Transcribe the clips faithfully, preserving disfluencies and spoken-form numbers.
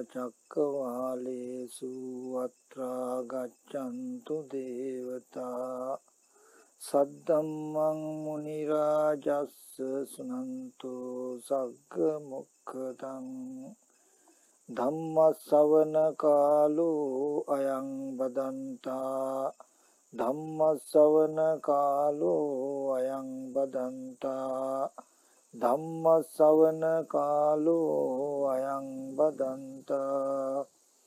චක්කවාලේසු අත්‍රා ගච්ඡන්තු දේවතා සද්දම්මං මුනි රාජස්ස සුනන්තු සග්ග මොක්ඛදං ධම්ම ශ්‍රවණ කාලෝ අයං බදන්තා ධම්ම ශ්‍රවණ කාලෝ අයං බදන්තා ධම්ම ශ්‍රවණ කාලෝ අයං බදන්තා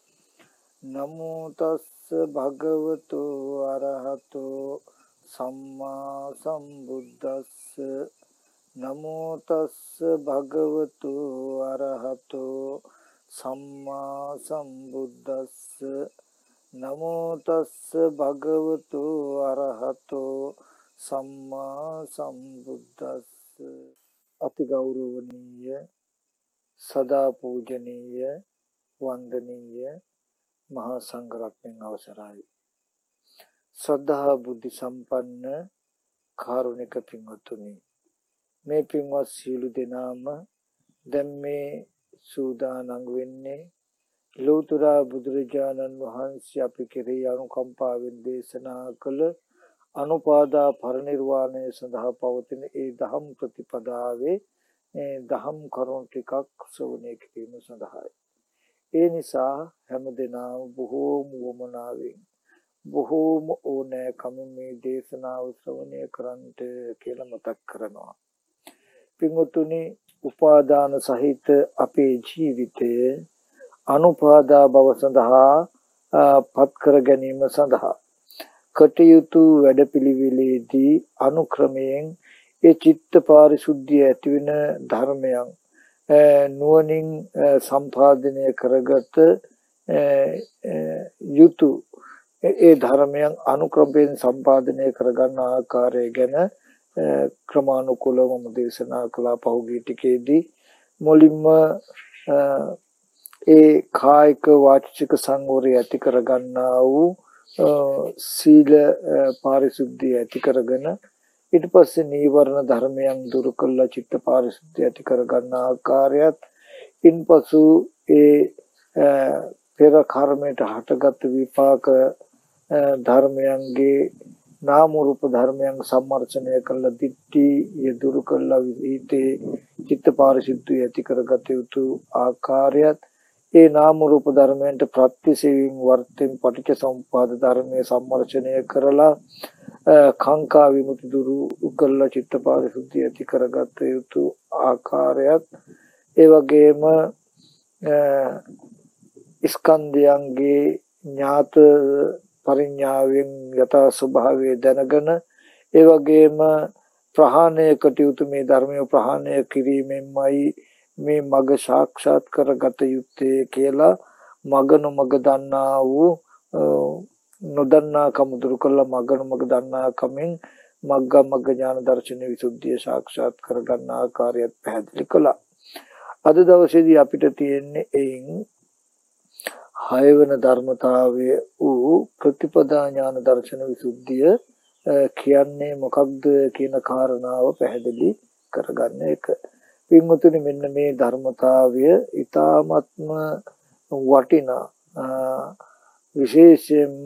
නමෝ තස්ස භගවතු අරහතෝ සම්මා සම්බුද්දස්ස නමෝ තස්ස භගවතු අරහතෝ සම්මා සම්බුද්දස්ස නමෝ තස්ස භගවතු අරහතෝ සම්මා සම්බුද්දස්ස. අති ගෞරවනීය සදා පූජනීය වන්දනීය මහා සංඝරත්නයන් අවසරයි. ශ්‍රද්ධා බුද්ධ සම්පන්න කාරුණික පින්වත්නි, මේ පින්වත් සියලු දෙනාම දැන් මේ සූදානම් වෙන්නේ ලෝතර බුදුරජාණන් වහන්සේ අපි කෙරෙහි අනුකම්පාවෙන් දේශනා කළ අනුපාදා පරිනිර්වාණය සඳහා පවතින ඒ දහම් ප්‍රතිපදාවේ දහම් කරුණු ටිකක් ශ්‍රවණය කිරීම සඳහායි. ඒ නිසා හැමදෙනාම බොහෝම වමනාවෙන් බොහෝම ඕනෑකමින් මේ දේශනාව ශ්‍රවණය කරන්නට කියලා මතක් කරනවා. පින්වතුනි, උපාදාන සහිත අපේ ජීවිතය අනුපාදා භව සඳහා පත් කර ගැනීම සඳහා කටයුතු වැඩපිළිවෙලේදී අනුක්‍රමයෙන් ඒ චිත්ත පාරිශුද්ධිය ඇතිවෙන ධර්මයන් නුවණින් සම්පාදනය කරගත යුතු ඒ ධර්මයන් අනුක්‍රමයෙන් සම්පාදනය කරගන්න ආකාරය ගැන ක්‍රමානුකූලවම දේශනා කළා. පහුගිය ටිකේදී මුලින්ම ඒ කායික වාචික සංවරය ඇති කරගන්නා වූ සීල පාරිශුද්ධිය ඇති කරගෙන ඊට පස්සේ නීවරණ ධර්මයන් දුරු කළා චිත්ත පාරිශුද්ධිය ඇති කරගන්න ආකාරයත්, ඉන්පසු ඒ පෙර කර්මයට හටගත් විපාක ධර්මයන්ගේ නාම රූප ධර්මයන් සම්මර්ෂණය කළ දිට්ඨිය දුරු කළා විහිතේ චිත්ත පාරිශුද්ධිය ඇති කරගත යුතු ආකාරයත්, ඒ නාම රූප ධර්මයන්ට ප්‍රත්‍යසේවීම් වර්තෙන් පටිච්ච සමුප්පාද ධර්මයේ සම්මර්ෂණය කරලා කාංකා විමුක්ති දුරු කළ චිත්ත පාරිශුද්ධිය ඇති කරගත යුතු ආකාරයත්, ඒ වගේම ස්කන්ධයන්ගේ ඥාත පරිඥාවෙන් යථා ස්වභාවය දැනගෙන ඒ වගේම ප්‍රහාණය කටයුතු මේ ධර්මය ප්‍රහාණය කිරීමෙන්මයි මේ මග සාක්ෂාත් කරගත යුත්තේ කියලා මග නොමග දන්නා වූ නොදන්නා කම දුරු කළා මග නොමග දන්නා කමෙන් මග්ග මග්ග ඥාන දර්ශන විසුද්ධිය සාක්ෂාත් කරගන්න ආකාරයත් පැහැදිලි කළා. අද දවසේදී අපිට තියෙන්නේ එයින් හයවන ධර්මතාවය වූ ප්‍රතිපදා ඥාන දර්ශන විසුද්ධිය කියන්නේ මොකක්ද කියන කාරණාව පැහැදිලි කරගන්න එක. පින්වතුනි, මෙන්න මේ ධර්මතාවය ඊ타ත්ම වටිනා විශේෂයෙන්ම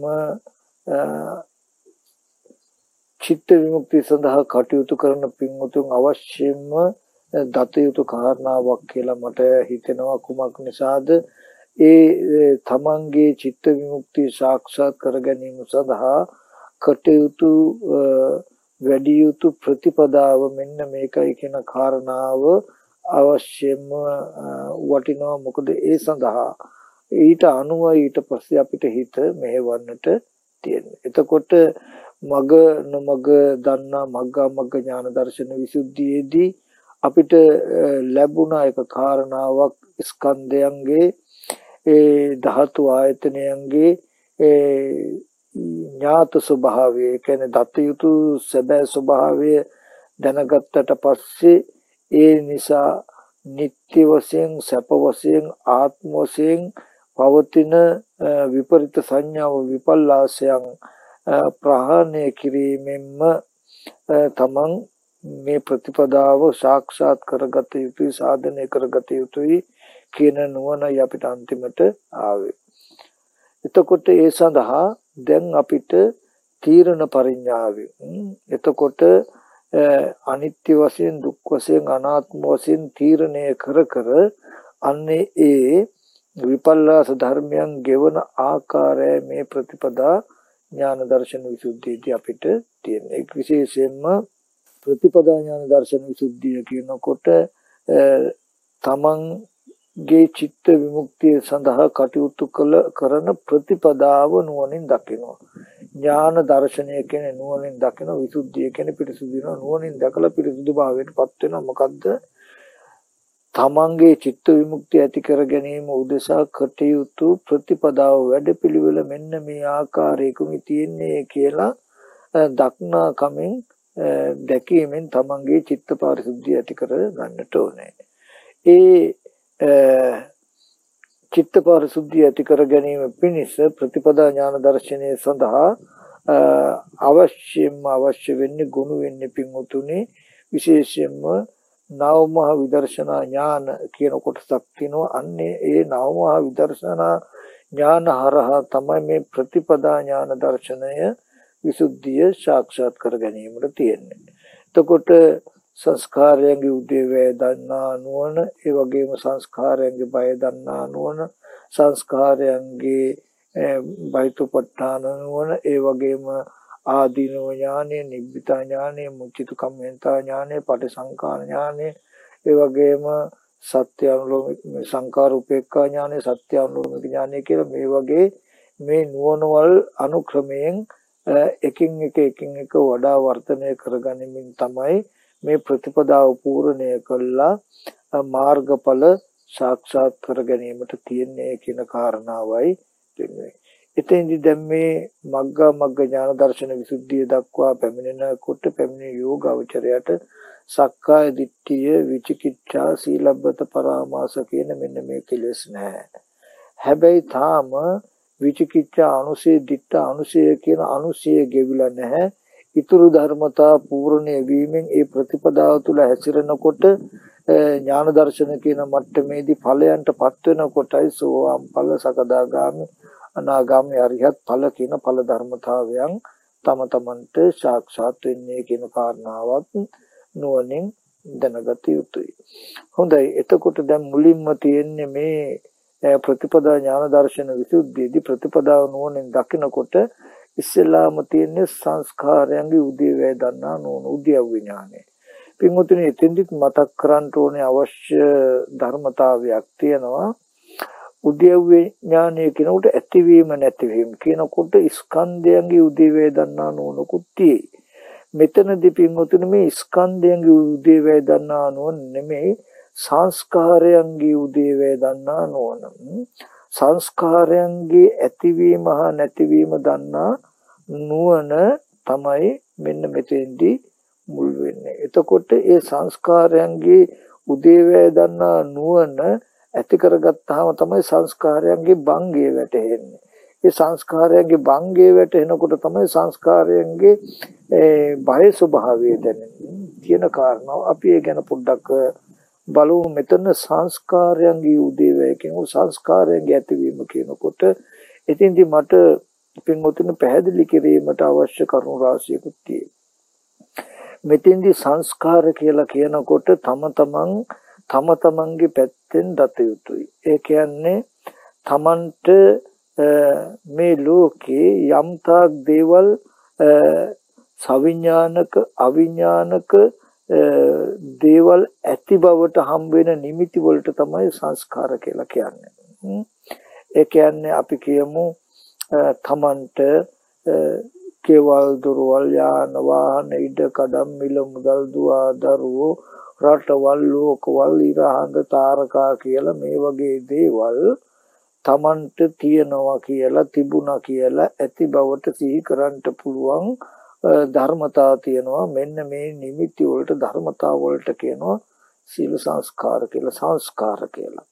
චිත්ත විමුක්තිය සඳහා කටයුතු කරන පින්වතුන් අවශ්‍යම දත යුතු කාරණාවක් කියලා මට හිතෙනවා. කුමක් නිසාද? ඒ තමන්ගේ චිත්ත විමුක්තිය සාක්ෂාත් කර ගැනීම සඳහා කටයුතු වැඩි යුතු ප්‍රතිපදාව මෙන්න මේකයි කියන කාරණාව අවශ්‍යම වටිනවා. මොකද ඒ සඳහා ඊට අනුව ඊට පස්සේ අපිට හිත මෙහෙවන්නට තියෙනවා. එතකොට මග නොමග දන්නා මග්ගා මග්ග ඥාන දර්ශන විසුද්ධියේදී අපිට ලැබුණ එක කාරණාවක් ස්කන්ධයන්ගේ ඒ ධාතු ආයතනයන්ගේ ඒ ඥාත ස්වභාවය කියන්නේ දත යුතු සැබෑ ස්වභාවය දැනගත්තට පස්සේ ඒ නිසා නිත්‍ය වශයෙන් සැප වශයෙන් ආත්ම වශයෙන් පවතින විපරිත සංඥාව විපල්ලාසයන් ප්‍රහාණය කිරීමෙන්ම තමන් මේ ප්‍රතිපදාව සාක්ෂාත් කරගත යුතුයි, සාධනය කරගත යුතුයි කියන නුවණයි අපිට අන්තිමට ආවේ. එතකොට ඒ සඳහා දැන් අපිට තීරණ පරිඥාවෙන් එතකොට අනිත්‍ය වශයෙන් දුක් වශයෙන් අනාත්ම වශයෙන් තීරණය කර කර අන්නේ ඒ විපල්ලාස ධර්මයන් ගෙවන ආකාරය මේ ප්‍රතිපදා ඥාන දර්ශන විසුද්ධියදී අපිට තියෙන. ඒක විශේෂයෙන්ම ප්‍රතිපදා ඥාන දර්ශන විසුද්ධිය කියනකොට තමන්ගේ චිත්ත විමුක්තිය සඳහා කටයුතු කළ කරන ප්‍රතිපදාව නුවණින් දකිනවා. ඥාන දර්ශනය කියන්නේ නුවණින් දකින, විසුද්ධිය කියන්නේ පිරිසුදු වෙනවා. නුවණින් දැකලා පිරිසුදු භාවයටපත් වෙනවා. මොකද්ද? තමන්ගේ චිත්ත විමුක්තිය ඇති කර ගැනීම උදෙසා කටයුතු ප්‍රතිපදාව වැඩපිළිවෙල මෙන්න මේ ආකාරයකම තියෙන්නේ කියලා දක්නා කමෙන් දැකීමෙන් තමන්ගේ චිත්ත පාරිශුද්ධිය ඇති කර ගන්නට ඕනේ. ඒ චිත්ත පාරිශුද්ධිය ඇති කර ගැනීම පිණිස ප්‍රතිපදා ඥාන දර්ශනය සඳහා අවශ්‍යම අවශ්‍ය වෙන්නේ ගුණ වෙන්නේ පින්වතුනි විශේෂයෙන්ම නවමහා විදර්ශනා ඥාන කියන කොටසක් තියෙනවා. අන්නේ ඒ නවමහා විදර්ශනා ඥාන හරහා තමයි මේ ප්‍රතිපදා ඥාන දර්ශනය විසුද්ධිය සාක්ෂාත් කර ගැනීමට තියෙන්නේ. එතකොට සංස්කාරයන්ගේ උදේවැය දන්නා නුවණ, ඒ වගේම සංස්කාරයන්ගේ බය දන්නා නුවණ, සංස්කාරයන්ගේ බයිතුපට්ඨාන නුවණ, ඒ වගේම ආදීනව ඥානෙ, නිබ්බිතා ඥානෙ, මුචිත කම්මෙන්තා ඥානෙ, පටිසංකාර ඥානෙ, ඒ වගේම සත්‍ය අනුලෝමික සංකාර උපේක්ඛා ඥානෙ, සත්‍ය අනුලෝමික ඥානෙ කියලා මේ වගේ මේ නුවණවල් අනුක්‍රමයෙන් එකින් එක එකින් එක වඩා වර්ධනය කරගනිමින් තමයි මේ ප්‍රතිපදාව පූර්ණය කළා මාර්ගඵල සාක්ෂාත් කර ගැනීමට තියෙන්නේ කියන කාරණාවයි දෙන්නේ. එතෙන්දි දැන් මේ මග්ගා මග්ග ඥාන දර්ශන විසුද්ධිය දක්වා පැමිණෙනකොට පැමිණි යෝගාවචරයට සක්කාය දිට්ඨිය, විචිකිච්ඡා, සීලබ්බත පරාමාස කියන මෙන්න මේ කෙලෙස් නැහැ. හැබැයි තාම විචිකිච්ඡා අනුසය, දිට්ඨ අනුසය කියන අනුසය ගෙවිලා නැහැ. ඊතුරු ධර්මතා පූර්ණය වීමෙන් ඒ ප්‍රතිපදාව තුළ හැසිරෙනකොට ඥාන දර්ශන කියන මට්ටමේදී ඵලයන්ටපත් වෙනකොටයි සෝවාන් ඵල, සකදාගාමි, අනාගාමී, අරිහත් ඵල කියන ඵල ධර්මතාවයන් තම තමන්ට සාක්ෂාත් වෙන්නේ කියන කාරණාවත් නුවණින් දැනගත යුතුයි. හොඳයි. එතකොට දැන් මුලින්ම තියෙන්නේ මේ ප්‍රතිපදා ඥාන දර්ශන විසුද්ධියේදී ප්‍රතිපදාව නුවණින් දකිනකොට ඉස්සෙල්ලාම තියෙන්නේ සංස්කාරයන්ගේ උදේවැය දන්නා නුවණ, උද්‍යව්‍ය ඥානය. පින්වතුනි එතෙන්දිත් මතක් කරන්න ඕනේ අවශ්‍ය ධර්මතාවයක් තියෙනවා. උද්‍යව්‍ය ඥානය කියනකොට ඇතිවීම නැතිවීම කියනකොට ස්කන්ධයන්ගේ උදේවැය දන්නා නුවණකුත් තියෙයි. මෙතනදී පින්වතුනි මේ ස්කන්ධයන්ගේ උදේවැය දන්නා නුවණ නෙමෙයි සංස්කාරයන්ගේ උදේවැය දන්නා නුවණ. සංස්කාරයන්ගේ ඇතිවීම හා නැතිවීම දන්නා නුවණ තමයි මෙන්න මෙතෙන්දී මුල් වෙන්නේ. එතකොට ඒ සංස්කාරයන්ගේ උදේවැය දන්නා නුවණ ඇති කරගත්තාම තමයි සංස්කාරයන්ගේ භංගය වැටහෙන්නේ. ඒ සංස්කාරයන්ගේ භංගය වැටෙනකොට තමයි සංස්කාරයන්ගේ බය ස්වභාවය දැනෙන්නේ කියන කාරණාව අපි ඒ ගැන පොඩ්ඩක් බලමු. මෙතන සංස්කාරයන්ගේ උදේවැය කියනකොට සංස්කාරයන්ගේ ඇතිවීම කියනකොට ඉතින්දි මට පින්වතුනි පැහැදිලි කිරීමට අවශ්‍ය කරුණු රාශියකුත් තියෙනවා. මෙතෙන්දි සංස්කාර කියලා කියනකොට තම තමන් තම තමන්ගේ පැත්තෙන් දත යුතුයි. ඒ කියන්නේ තමන්ට මේ ලෝකේ යම්තාක් දේවල් සවිඥානික අවිඥානික දේවල් ඇති බවට හම් වෙන නිමිති වලට තමයි සංස්කාර කියලා කියන්නේ. ඒ කියන්නේ අපි කියමු තමන්ට කේවල් දුරවල් යාන වාහන ඉඩ කඩම් මිල මුදල් දුව දරුවෝ රටවල් ලෝකවල් ඉරහඳ තාරකා කියලා මේ වගේ දේවල් තමන්ට තියනවා කියලා තිබුණා කියලා ඇති බවට සිහි කරන්න පුළුවන් ධර්මතා තියෙනවා. මෙන්න මේ නිමිති වලට ධර්මතා වලට කියනවා සීල සංස්කාර කියලා, සංස්කාර කියලා.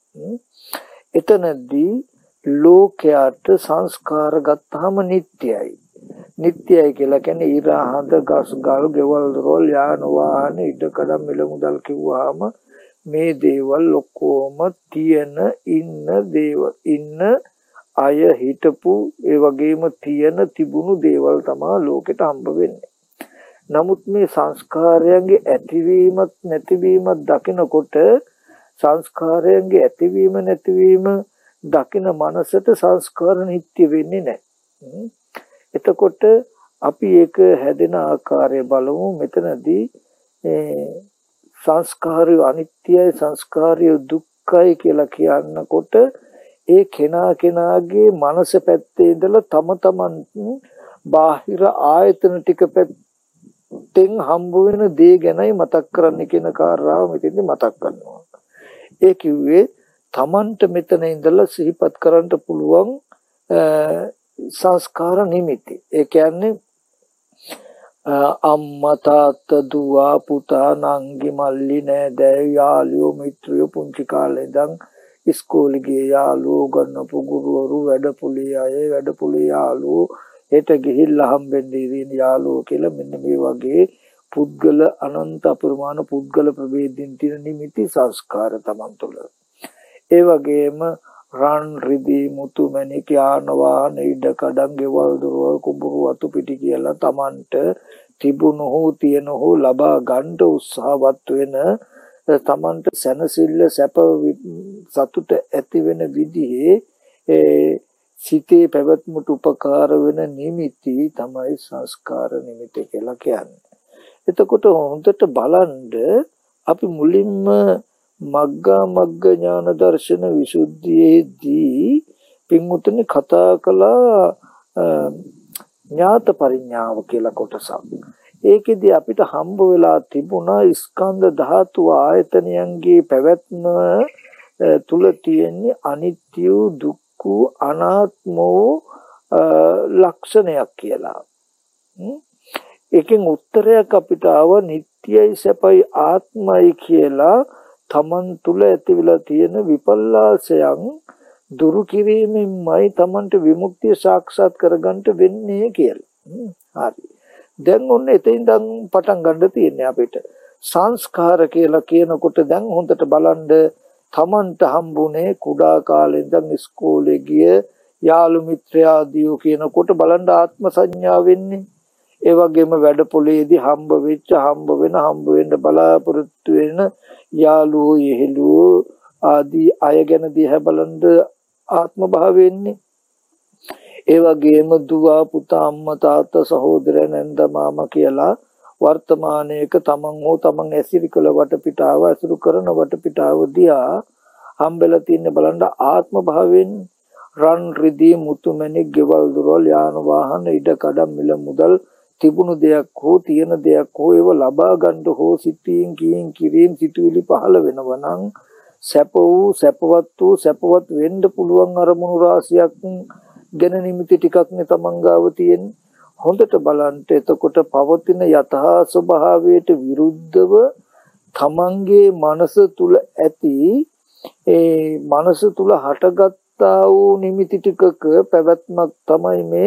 එතනදී ලෝකයට සංස්කාර ගත්තාම නිට්ටයයි. නිට්ටයයි කියලා කියන්නේ ඉරහඳ ගස් ගල් ගෙවල් දොරවල් යාන වාහන ඉඩකඩම් මිල මුදල් කිව්වහම මේ දේවල් ඔක්කොම තියෙන ඉන්න දේවල් ඉන්න අය හිටපු ඒ වගේම තියෙන තිබුණු දේවල් තමයි ලෝකෙට හම්බ වෙන්නේ. නමුත් මේ සංස්කාරයන්ගේ ඇතිවීමත් නැතිවීමත් දකිනකොට සංස්කාරයන්ගේ ඇතිවීම නැතිවීම දකින මනසට සංස්කාර නිට්ටය වෙන්නේ නැහැ. එතකොට අපි ඒක හැදෙන ආකාරය බලමු. මෙතනදී සංස්කාරය අනිත්‍යයි සංස්කාරය දුක්ඛයි කියලා කියනකොට ඒ කෙනා කෙනාගේ මනස පැත්තේ ඉඳලා තම තමන් බාහිර ආයතන ටික පැත්තෙන් හම්බ වෙන දේ ගැනයි මතක් කරන්න කියන කාරණාව මෙතෙන්දි මතක් කරනවා. ඒ කිව්වේ තමන්ට මෙතන ඉඳලා සිහිපත් කරන්න පුළුවන් සංස්කාර නිමිති. ඒ කියන්නේ අම්මා තාත්තා දුව පුතා නංගි මල්ලි නෑදෑයෝ යාළුවෝ මිත්‍රයෝ පුංචි කාලේ ඉඳන් ඉස්කෝලේ ගිය යාළුවෝ ගන්නපු ගුරුවරු වැඩපොලේ අය වැඩපොලේ යාළුවෝ හෙට ගිහිල්ලා හම්බෙන්නේ ඉතින් යාළුවෝ කියලා මෙන්න මේ වගේ පුද්ගල අනන්ත අපරිමාණ පුද්ගල ප්‍රභේදින් තියෙන නිමිති සංස්කාර තමන් තුළ. ඒ වගේම රන් රිදී මුතු මැණික් යාන වාහන ඉඩ කඩම් ගෙවල් දොරවල් කුඹුරු වතු පිටි කියලා තමන්ට තිබුණු හෝ තියෙන හෝ ලබා ගන්න උත්සාහවත් වෙන තමන්ට සැනසෙල්ල සැප සතුට ඇති වෙන විදිහේ ඒ සිතේ පැවැත්මට උපකාර වෙන නිමිති තමයි සංස්කාර නිමිති කියලා කියන්නේ. එතකොට හොඳට බලන්න අපි මුලින්ම මග්ගා මග්ග ඥාන දර්ශන විසුද්ධියේදී පින්වතුනි කතා කළා ඥාත පරිඥාව කියලා කොටසක්. ඒකෙදි අපිට හම්බ වෙලා තිබුණා ස්කන්ධ ධාතු ආයතනයන්ගේ පැවැත්ම තුල තියෙන අනිත්‍ය දුක්ඛ අනාත්ම ලක්ෂණයක් කියලා. ඒකෙන් උත්තරයක් අපිට ආව නිට්ටයයි සැපයි ආත්මයි කියලා තමන් තුල ඇතිවලා තියෙන විපල්ලාසයන් දුරු කිරීමෙන්මයි තමන්ට විමුක්තිය සාක්ෂාත් කරගන්න වෙන්නේ කියලා. හරි. දැන් ඔන්න එතෙන්දන් පටන් ගන්න තියෙන්නේ අපිට. සංස්කාර කියලා කියනකොට දැන් හොඳට බලන්න තමන්ට හම්බුනේ කුඩා කාලේ ඉඳන් ඉස්කෝලේ ගිය යාළු මිත්‍රාදියෝ කියනකොට බලන්න ආත්ම සංඥා වෙන්නේ. ඒ වගේම වැඩපොලේදී හම්බ වෙච්ච හම්බ වෙන හම්බ වෙන්න බලාපොරොත්තු වෙන යාළුවෝ යෙහෙළුවෝ ආදී අය ගැන දිහා බලන්න ආත්ම භාවයෙන්නේ. ඒ වගේම දුව පුතා අම්මා තාත්තා සහෝදරයන් නැන්දා මාමා කියලා වර්තමානයේක තමන් හෝ තමන් ඇසිරි කළ වටපිටාව අසුරු කරන වටපිටාව දිහා හම්බෙලා තින්න බලන්න ආත්ම භාවයෙන් රන් රිදී මුතුමැණික් ගෙවල් දොරවල් යාන වාහන ඉඩ කඩම් මිල මුදල් තිබුණු දෙයක් හෝ තියෙන දෙයක් හෝ ඒව ලබා ගන්න හෝ සිතින් කියින් කිරීම සිතුවිලි පහළ වෙනවා නම් සැප වූ සැපවත් වූ සැපවත් වෙන්න පුළුවන් අරමුණු රාශියක් ගැන නිමිති ටිකක් නේ තමන් ගාව තියෙන්නේ. හොඳට බලන්න එතකොට පවතින යථා ස්වභාවයට විරුද්ධව තමන්ගේ මනස තුල ඇති ඒ මනස තුල හටගත්තා වූ නිමිති ටිකක පැවැත්මක් තමයි මේ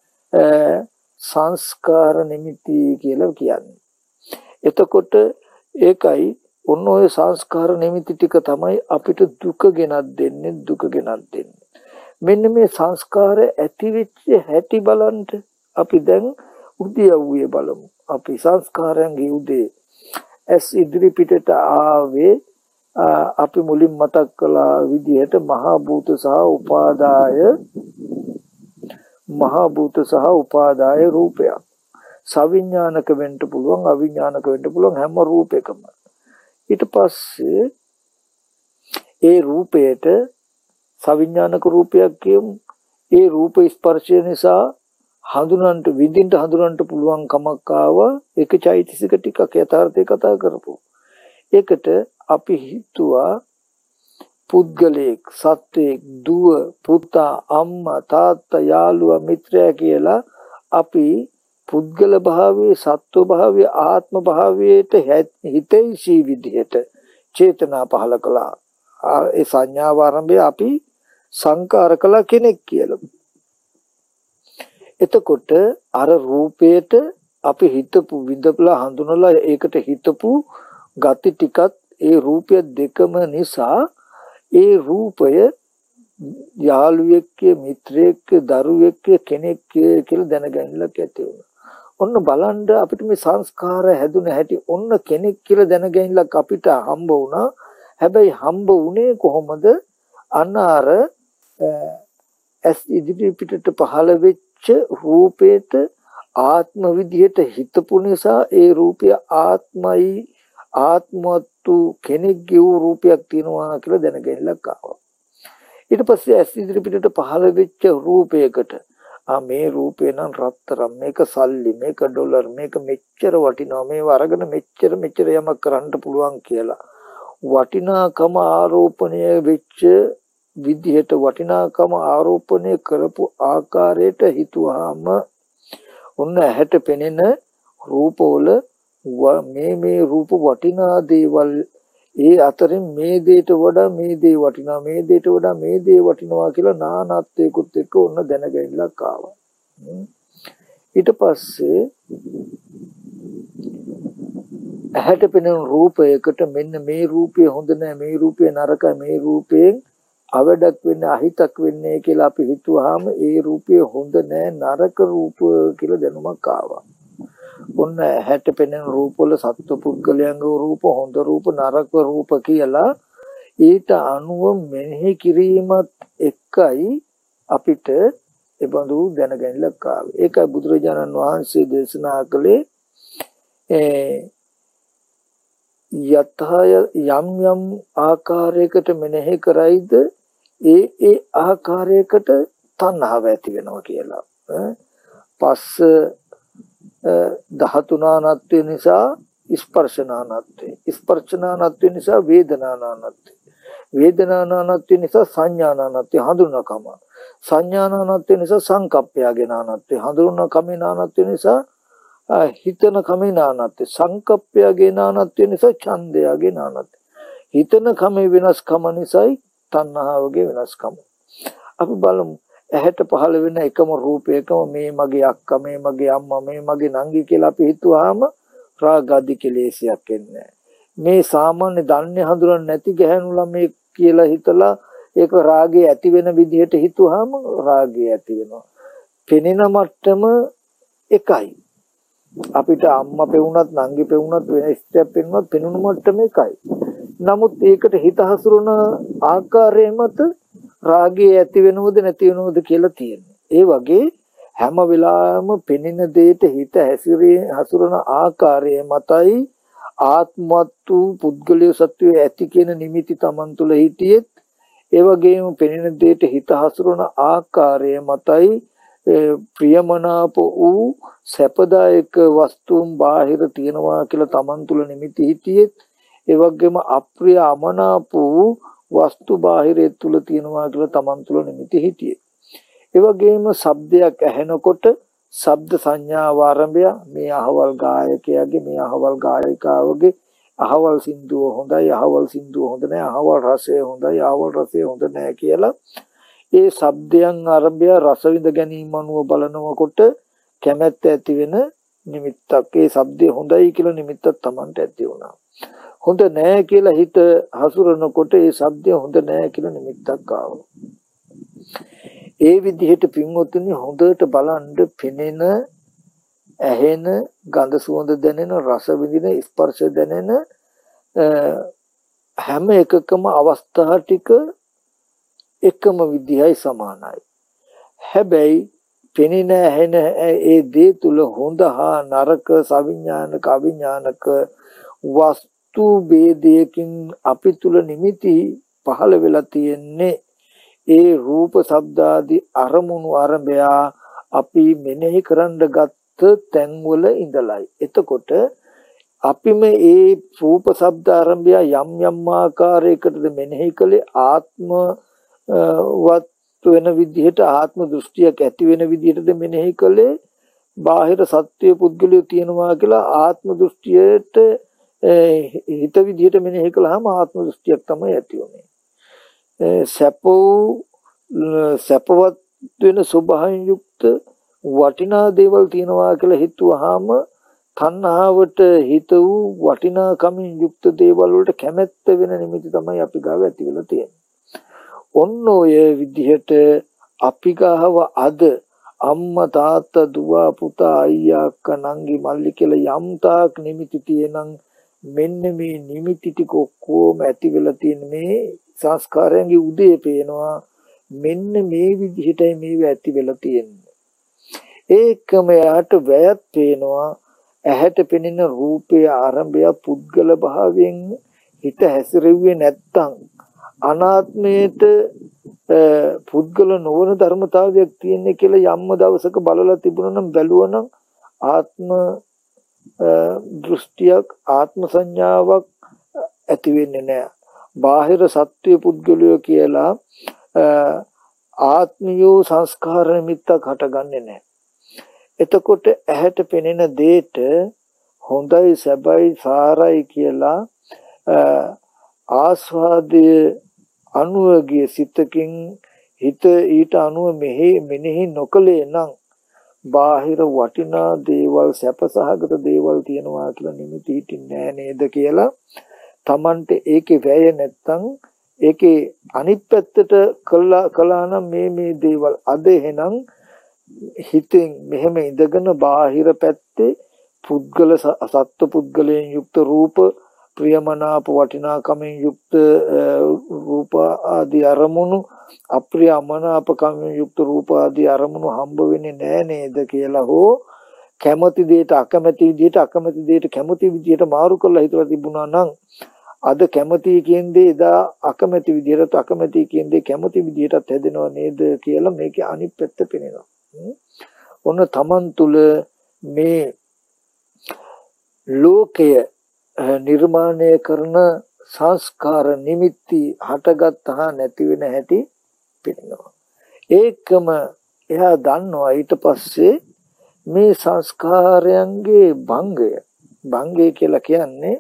සංස්කාර නිමිති කියලා කියන්නේ. එතකොට ඒකයි ඔන්න ඔය සංස්කාර නිමිති ටික තමයි අපිට දුක ගෙනත් දෙන්නේ දුක ගෙනත් දෙන්නේ. මෙන්න මේ සංස්කාර ඇති වෙච්ච හැටි බලන්න අපි දැන් උද්‍යව්වේ බලමු. අපි සංස්කාරයන්ගේ උදේ ඇස් ඉදිරි පිටට ආවේ අපි මුලින් මතක් කළා විදිහට මහා භූත සහ උපාදාය මහා භූත සහ උපාදාය රූපයක්. සවිඥානික වෙන්න පුළුවන් අවිඥානික වෙන්න පුළුවන් හැම රූපයකම. ඊට පස්සේ ඒ රූපයට සවිඥානික රූපයක් කියමු. ඒ රූප ස්පර්ශය නිසා හඳුනන්ට විඳින්න හඳුනන්ට පුළුවන් කමක් ආවා. ඒක චෛතසික ටිකක් යථාර්ථය කතා කරපො. ඒකට අපි හිතුවා පුද්ගලයෙක් සත්වයෙක් දුව පුතා අම්මා තාත්තා යාළුවා මිත්‍රයා කියලා අපි පුද්ගල භාවයේ සත්ව භාවයේ ආත්ම භාවයට හිතේසී විදිහට චේතනා පහල කළා. ඒ සංඥාව ආරම්භය අපි සංකාර කළ කෙනෙක් කියලා. එතකොට අර රූපයට අපි හිතපු විඳපලා හඳුනලා ඒකට හිතපු ගති ටිකත් ඒ රූපය දෙකම නිසා ඒ රූපය යාළුවෙක් මිත්‍රයෙක් දරුවෙක් කෙනෙක් කියලා දැනගන්නලක් ඇති වුණා. ඔන්න බලන්න අපිට මේ සංස්කාර හැදුන හැටි ඔන්න කෙනෙක් කියලා දැනගන්නලක් අපිට හම්බ වුණා. හැබැයි හම්බ වුණේ කොහොමද? අන්න අර ඇස් ඉදිරි පිටට පහළ වෙච්ච රූපේට ආත්ම විදියට හිතපු නිසා ඒ රූපය ආත්මයි ආත්මතු කෙනෙක්ගේ රූපයක් තියෙනවා කියලා දැනගන්නලක් ආවා. ඊට පස්සේ ඇස් ඉදිරි පිටට පහළ වෙච්ච රූපයකට ආ මේ රූපේ නම් රත්තරන් මේක සල්ලි මේක ඩොලර් මේක මෙච්චර වටිනවා මේව අරගෙන මෙච්චර මෙච්චර යමක් කරන්න පුළුවන් කියලා වටිනාකම ආරෝපණය වෙච්ච විදිහට වටිනාකම ආරෝපණය කරපු ආකාරයට හිතුවාම ඔන්න ඇහැට පෙනෙන රූපවල මේ මේ රූප වටිනා දේවල් ඒ අතරින් මේ දේට වඩා මේ දේ වටිනා මේ දේට වඩා මේ දේ වටිනවා කියලා නානත්වයකුත් එක්ක ඔන්න දැනගන්නලක් ආවා. ඊට පස්සේ ඇහැට පෙනෙන රූපයකට මෙන්න මේ රූපය හොඳ නැහැ මේ රූපය නරකයි මේ රූපයෙන් අවඩක් වෙන්නේ අහිතක් වෙන්නේ කියලා අපි හිතුවාම ඒ රූපය හොඳ නැහැ නරක රූප කියලා දැනුමක් ආවා. ඔන්න ඇහැට පෙනෙන රූපවල සත්ව පුද්ගලයන්ගේ රූප හොඳ රූප නරක රූප කියලා ඊට අනුව මෙනෙහි කිරීමත් එක්කයි අපිට ඒ බඳු දැනගැනීමක් ආවේ. ඒකයි බුදුරජාණන් වහන්සේ දේශනා කළේ යතය යම් යම් ආකාරයකට මෙනෙහි කරයිද ඒ ඒ ආකාරයකට තණ්හාව ඇති වෙනවා කියලා. පස්ස ධාතුනානත්වය නිසා ස්පර්ශනානත්වය ස්පර්ශනානත්වය නිසා වේදනානානත්වය වේදනානානත්වය නිසා සංඥානානත්වය හඳුනනකම සංඥානානත්වය නිසා සංකප්පයගේ නානත්වය හඳුනනකමේ නානත්වය නිසා හිතන කමේ නානත්වය සංකප්පයගේ නානත්වය නිසා ඡන්දයගේ නානත්වය හිතන කමේ වෙනස්කම නිසායි තණ්හාවගේ වෙනස්කම. අපි බලමු ඇහැට පහළ වෙන එකම රූපයකම මේ මගේ අක්කා මේ මගේ අම්මා මේ මගේ නංගි කියලා අපි හිතුවාම රාග ආදී කෙලෙසයක් එන්නේ. මේ සාමාන්‍ය දන්නේ හඳුනන්නේ නැති ගැහැණු ළමයි කියලා හිතලා ඒක රාගය ඇති වෙන විදිහට හිතුවාම රාගය ඇති වෙනවා. පෙනෙන මට්ටම එකයි. අපිට අම්මා පෙවුනත් නංගි පෙවුනත් වෙන ස්ත්‍රියක් පෙවුනත් පෙනුන මට්ටම එකයි. නමුත් ඒකට හිත හසුරන ආකාරය මත රාගය ඇති වෙනවද නැති වෙනවද කියලා තියෙනවා. ඒ වගේ හැම වෙලාවෙම පෙනෙන දෙයට හිත හැසිරේ හසුරන ආකාරය මතයි ආත්මතු පුද්ගලිය සත්වය ඇති කියන නිමිති Taman තුල හිටියෙත් ඒ වගේම පෙනෙන දෙයට හිත හසුරන ආකාරය මතයි ප්‍රියමනාප වූ සැපදායක වස්තුන් බාහිර තියනවා කියලා Taman තුල නිමිති හිටියෙත් ඒ වගේම අප්‍රිය අමනාප වූ වස්තු බාහිරය තුල තියනවා කියලා Taman තුල නිමිති හිටියේ. ඒ වගේම ශබ්දයක් ඇහෙනකොට ශබ්ද සංඥාව ආරම්භය මේ අහවල් ගායකයාගේ මේ අහවල් ගායිකාවගේ අහවල් සින්දුව හොඳයි අහවල් සින්දුව හොඳ නැහැ අහවල් රසය හොඳයි අහවල් රසය හොඳ නැහැ කියලා ඒ ශබ්දයන් ආරම්භය රස විඳ ගැනීම අනුව බලනකොට කැමැත්ත ඇති වෙන නිමිත්තක් ඒ ශබ්දය හොඳයි කියලා නිමිත්තක් Tamanට ඇති වුණා. හොඳ නැහැ කියලා හිත හසුරනකොට ඒ ශබ්දය හොඳ නැහැ කියලා නිමිත්තක් ආවා. ඒ විදිහට පින්වතුනි හොඳට බලන්න පෙනෙන ඇහෙන ගඳ සුවඳ දැනෙන රස විඳින ස්පර්ශ දැනෙන හැම එකකම අවස්ථා ටික එකම විදිහයි සමානයි. හැබැයි පෙනෙන ඇහෙන ඒ දේ තුල හොඳ හා නරක සවිඥානික අවිඥානික වස්තු ભેදයකින් අපි තුල නිමිති පහළ වෙලා තියෙන්නේ ඒ රූප ශබ්ද ආදී අරමුණු ආරම්භය අපි මෙනෙහි කරන්න ගත්ත තැන්වල ඉඳලයි. එතකොට අපිම ඒ රූප ශබ්ද ආරම්භය යම් යම් ආකාරයකටද මෙනෙහි කළේ ආත්ම වත් වෙන විදිහට ආත්ම දෘෂ්ටියක් ඇති වෙන විදිහටද මෙනෙහි කළේ බාහිර සත්‍ය පුද්ගලිය තියෙනවා කියලා ආත්ම දෘෂ්ටියට හිත විදිහට මෙනෙහි කළාම ආත්ම දෘෂ්ටියක් තමයි ඇති වෙන්නේ. සැපෝ සැපවත් වෙන ස්වභාවයෙන් යුක්ත වටිනා දේවල් තියෙනවා කියලා හිතුවාම තණ්හාවට හිත වූ වටිනාකමින් යුක්ත දේවල් වලට කැමැත්ත වෙන නිමිති තමයි අපි ගාව ඇති වෙලා තියෙන්නේ. ඔන්න ඔය විදිහට අපි ගාව අද අම්මා තාත්තා දුව පුතා අයියා අක්කා නංගි මල්ලි කියලා යම් තාක් නිමිති තියෙනම් මෙන්න මේ නිමිති ටික ඔක්කොම ඇති වෙලා තියෙන මේ සංස්කාරයන්ගේ උදේ පේනවා. මෙන්න මේ විදිහටයි මේව ඇති වෙලා තියෙන්නේ. ඒකම යාට වැයත් පේනවා. ඇහැට පෙනෙන රූපයේ ආරම්භය පුද්ගල භාවයෙන් හිත හැසිරෙන්නේ නැත්තම් අනාත්මයට පුද්ගල නොවන ධර්මතාවයක් තියෙන්නේ කියලා යම්ම දවසක බලලා තිබුණා නම් බැලුවා නම් ආත්ම දෘෂ්ටියක් ආත්ම සංඥාවක් ඇති වෙන්නේ නැහැ. බාහිර සත්‍ය පුද්ගලයෝ කියලා ආත්මියෝ සංස්කාර නිමිත්තක් හටගන්නේ නැහැ. එතකොට ඇහැට පෙනෙන දේට හොඳයි සැබයි සාරයි කියලා ආස්වාදයේ අනුවගේ සිතකින් හිත ඊට අනුව මෙහි මෙනෙහි නොකලේ නම් බාහිර වටිනා දේවල් සැපසහගත දේවල් තියනවා කියලා නිමිති හිටින්නේ නේද කියලා Tamante ඒකේ වැය නැත්තම් ඒකේ අනිත් පැත්තට කළා කළා නම් මේ මේ දේවල් අද එහෙනම් හිතෙන් මෙහෙම ඉඳගෙන බාහිර පැත්තේ පුද්ගල සත්ත්ව පුද්ගලයන් යුක්ත රූප ප්‍රියමනාප වටිනාකමින් යුක්ත රූප ආදී අරමුණු අප්‍රිය අමනාපකමින් යුක්ත රූප ආදී අරමුණු හම්බ වෙන්නේ නෑ නේද කියලා හෝ කැමති දෙයට අකමැති විදියට අකමැති දෙයට කැමති විදියට මාරු කරලා හිතලා තිබුණා නම් අද කැමති කියන දේ එදා අකමැති විදියට අකමැති කියන දේ කැමති විදියටත් හැදෙනව නේද කියලා මේකේ අනිත් පැත්ත පේනවා. ඔන්න තමන් තුල මේ ලෝකය නිර්මාණය කරන සංස්කාර නිමිති හටගත්තා නැති වෙන හැටි පේනවා. ඒකම එයා දන්නවා ඊට පස්සේ මේ සංස්කාරයන්ගේ භංගය භංගය කියලා කියන්නේ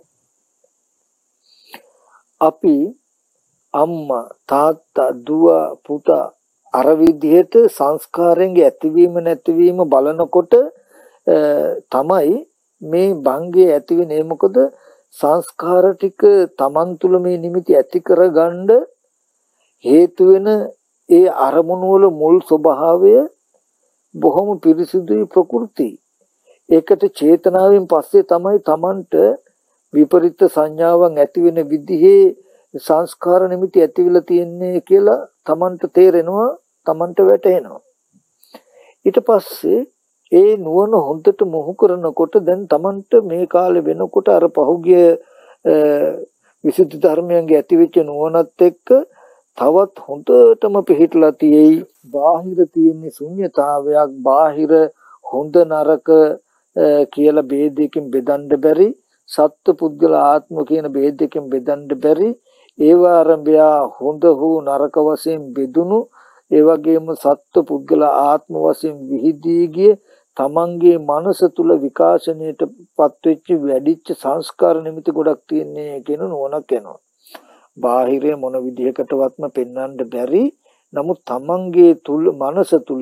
අපි අම්මා තාත්තා දුව පුතා අර විදිහට සංස්කාරයන්ගේ ඇතිවීම නැතිවීම බලනකොට තමයි මේ භංගය ඇති වෙන්නේ. මොකද සංස්කාර ටික Taman තුල මේ නිමිති ඇති කරගන්න හේතු වෙන ඒ අරමුණු වල මුල් ස්වභාවය බොහොම පිරිසිදුයි ප්‍රകൃති. ඒකට චේතනාවෙන් පස්සේ තමයි Tamanට විපරිත සංඥාවන් ඇති වෙන විදිහේ සංස්කාර නිමිති ඇතිවිලා තියෙන්නේ කියලා Tamanට තේරෙනවා, Tamanට වැටහෙනවා. ඊට පස්සේ ඒ නුවණ හොඳට මොහු කරනකොට දැන් Tamanට මේ කාලේ වෙනකොට අර පහුගිය විසුද්ධි ධර්මයන්ගේ ඇතිවෙච්ච නුවණත් එක්ක තවත් හොඳටම පිළිහිట్లా තියෙයි. බාහිර තියෙන ශුන්‍යතාවයක්, බාහිර හොඳ නරක කියලා ભેදයකින් බෙදන්න බැරි, සත්ත්ව පුද්ගල ආත්ම කියන ભેදයකින් බෙදන්න බැරි, ඒව ආරම්භය හොඳ හෝ නරක වශයෙන් බෙදුණු, ඒ වගේම සත්ත්ව පුද්ගල ආත්ම වශයෙන් විහිදී ගිය තමන්ගේ මනස තුල විකාශනයට පත්වෙච්ච වැඩිච්ච සංස්කාර නිමිති ගොඩක් තියෙන්නේ කියන නුවණක් එනවා. බාහිරේ මොන විදිහකටවත්ම පෙන්වන්න බැරි, නමුත් තමන්ගේ තුල මනස තුල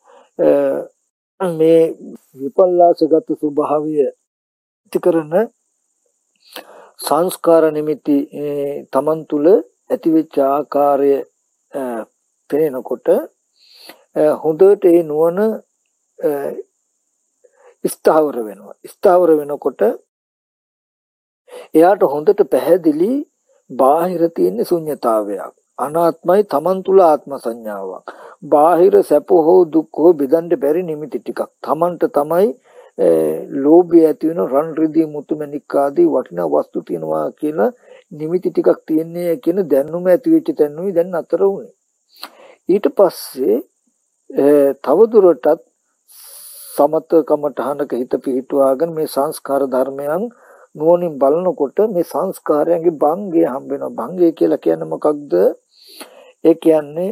මේ විපල්ලාසගත ස්වභාවය ඇති කරන සංස්කාර නිමිති තමන් තුල ඇතිවෙච්ච ආකාරය පේනකොට හොඳට ඒ නුවණ ස්ථාවර වෙනවා. ස්ථාවර වෙනකොට එයාට හොඳට පැහැදිලි බාහිර තියෙන ශුන්‍යතාවයක්, අනාත්මයි, තමන් තුල ආත්ම සංඥාවක්, බාහිර සැප හෝ දුක් හෝ බෙදන්න බැරි නිමිති ටිකක් තමන්ට තමයි ලෝභය ඇති වෙන රන් රිදී මුතුමැණික් ආදී වටිනා වස්තු තියෙනවා කියලා නිමිති ටිකක් තියන්නේ කියන දැනුම ඇති වෙච්ච තැනුයි දැන් අතර උනේ. ඊට පස්සේ තවදුරටත් සමත කමඨහනක හිත පිහිටුවාගෙන මේ සංස්කාර ධර්මයන් නුවණින් බලනකොට මේ සංස්කාරයන්ගේ භංගය හම්බ වෙනවා. භංගය කියලා කියන්නේ මොකක්ද? ඒ කියන්නේ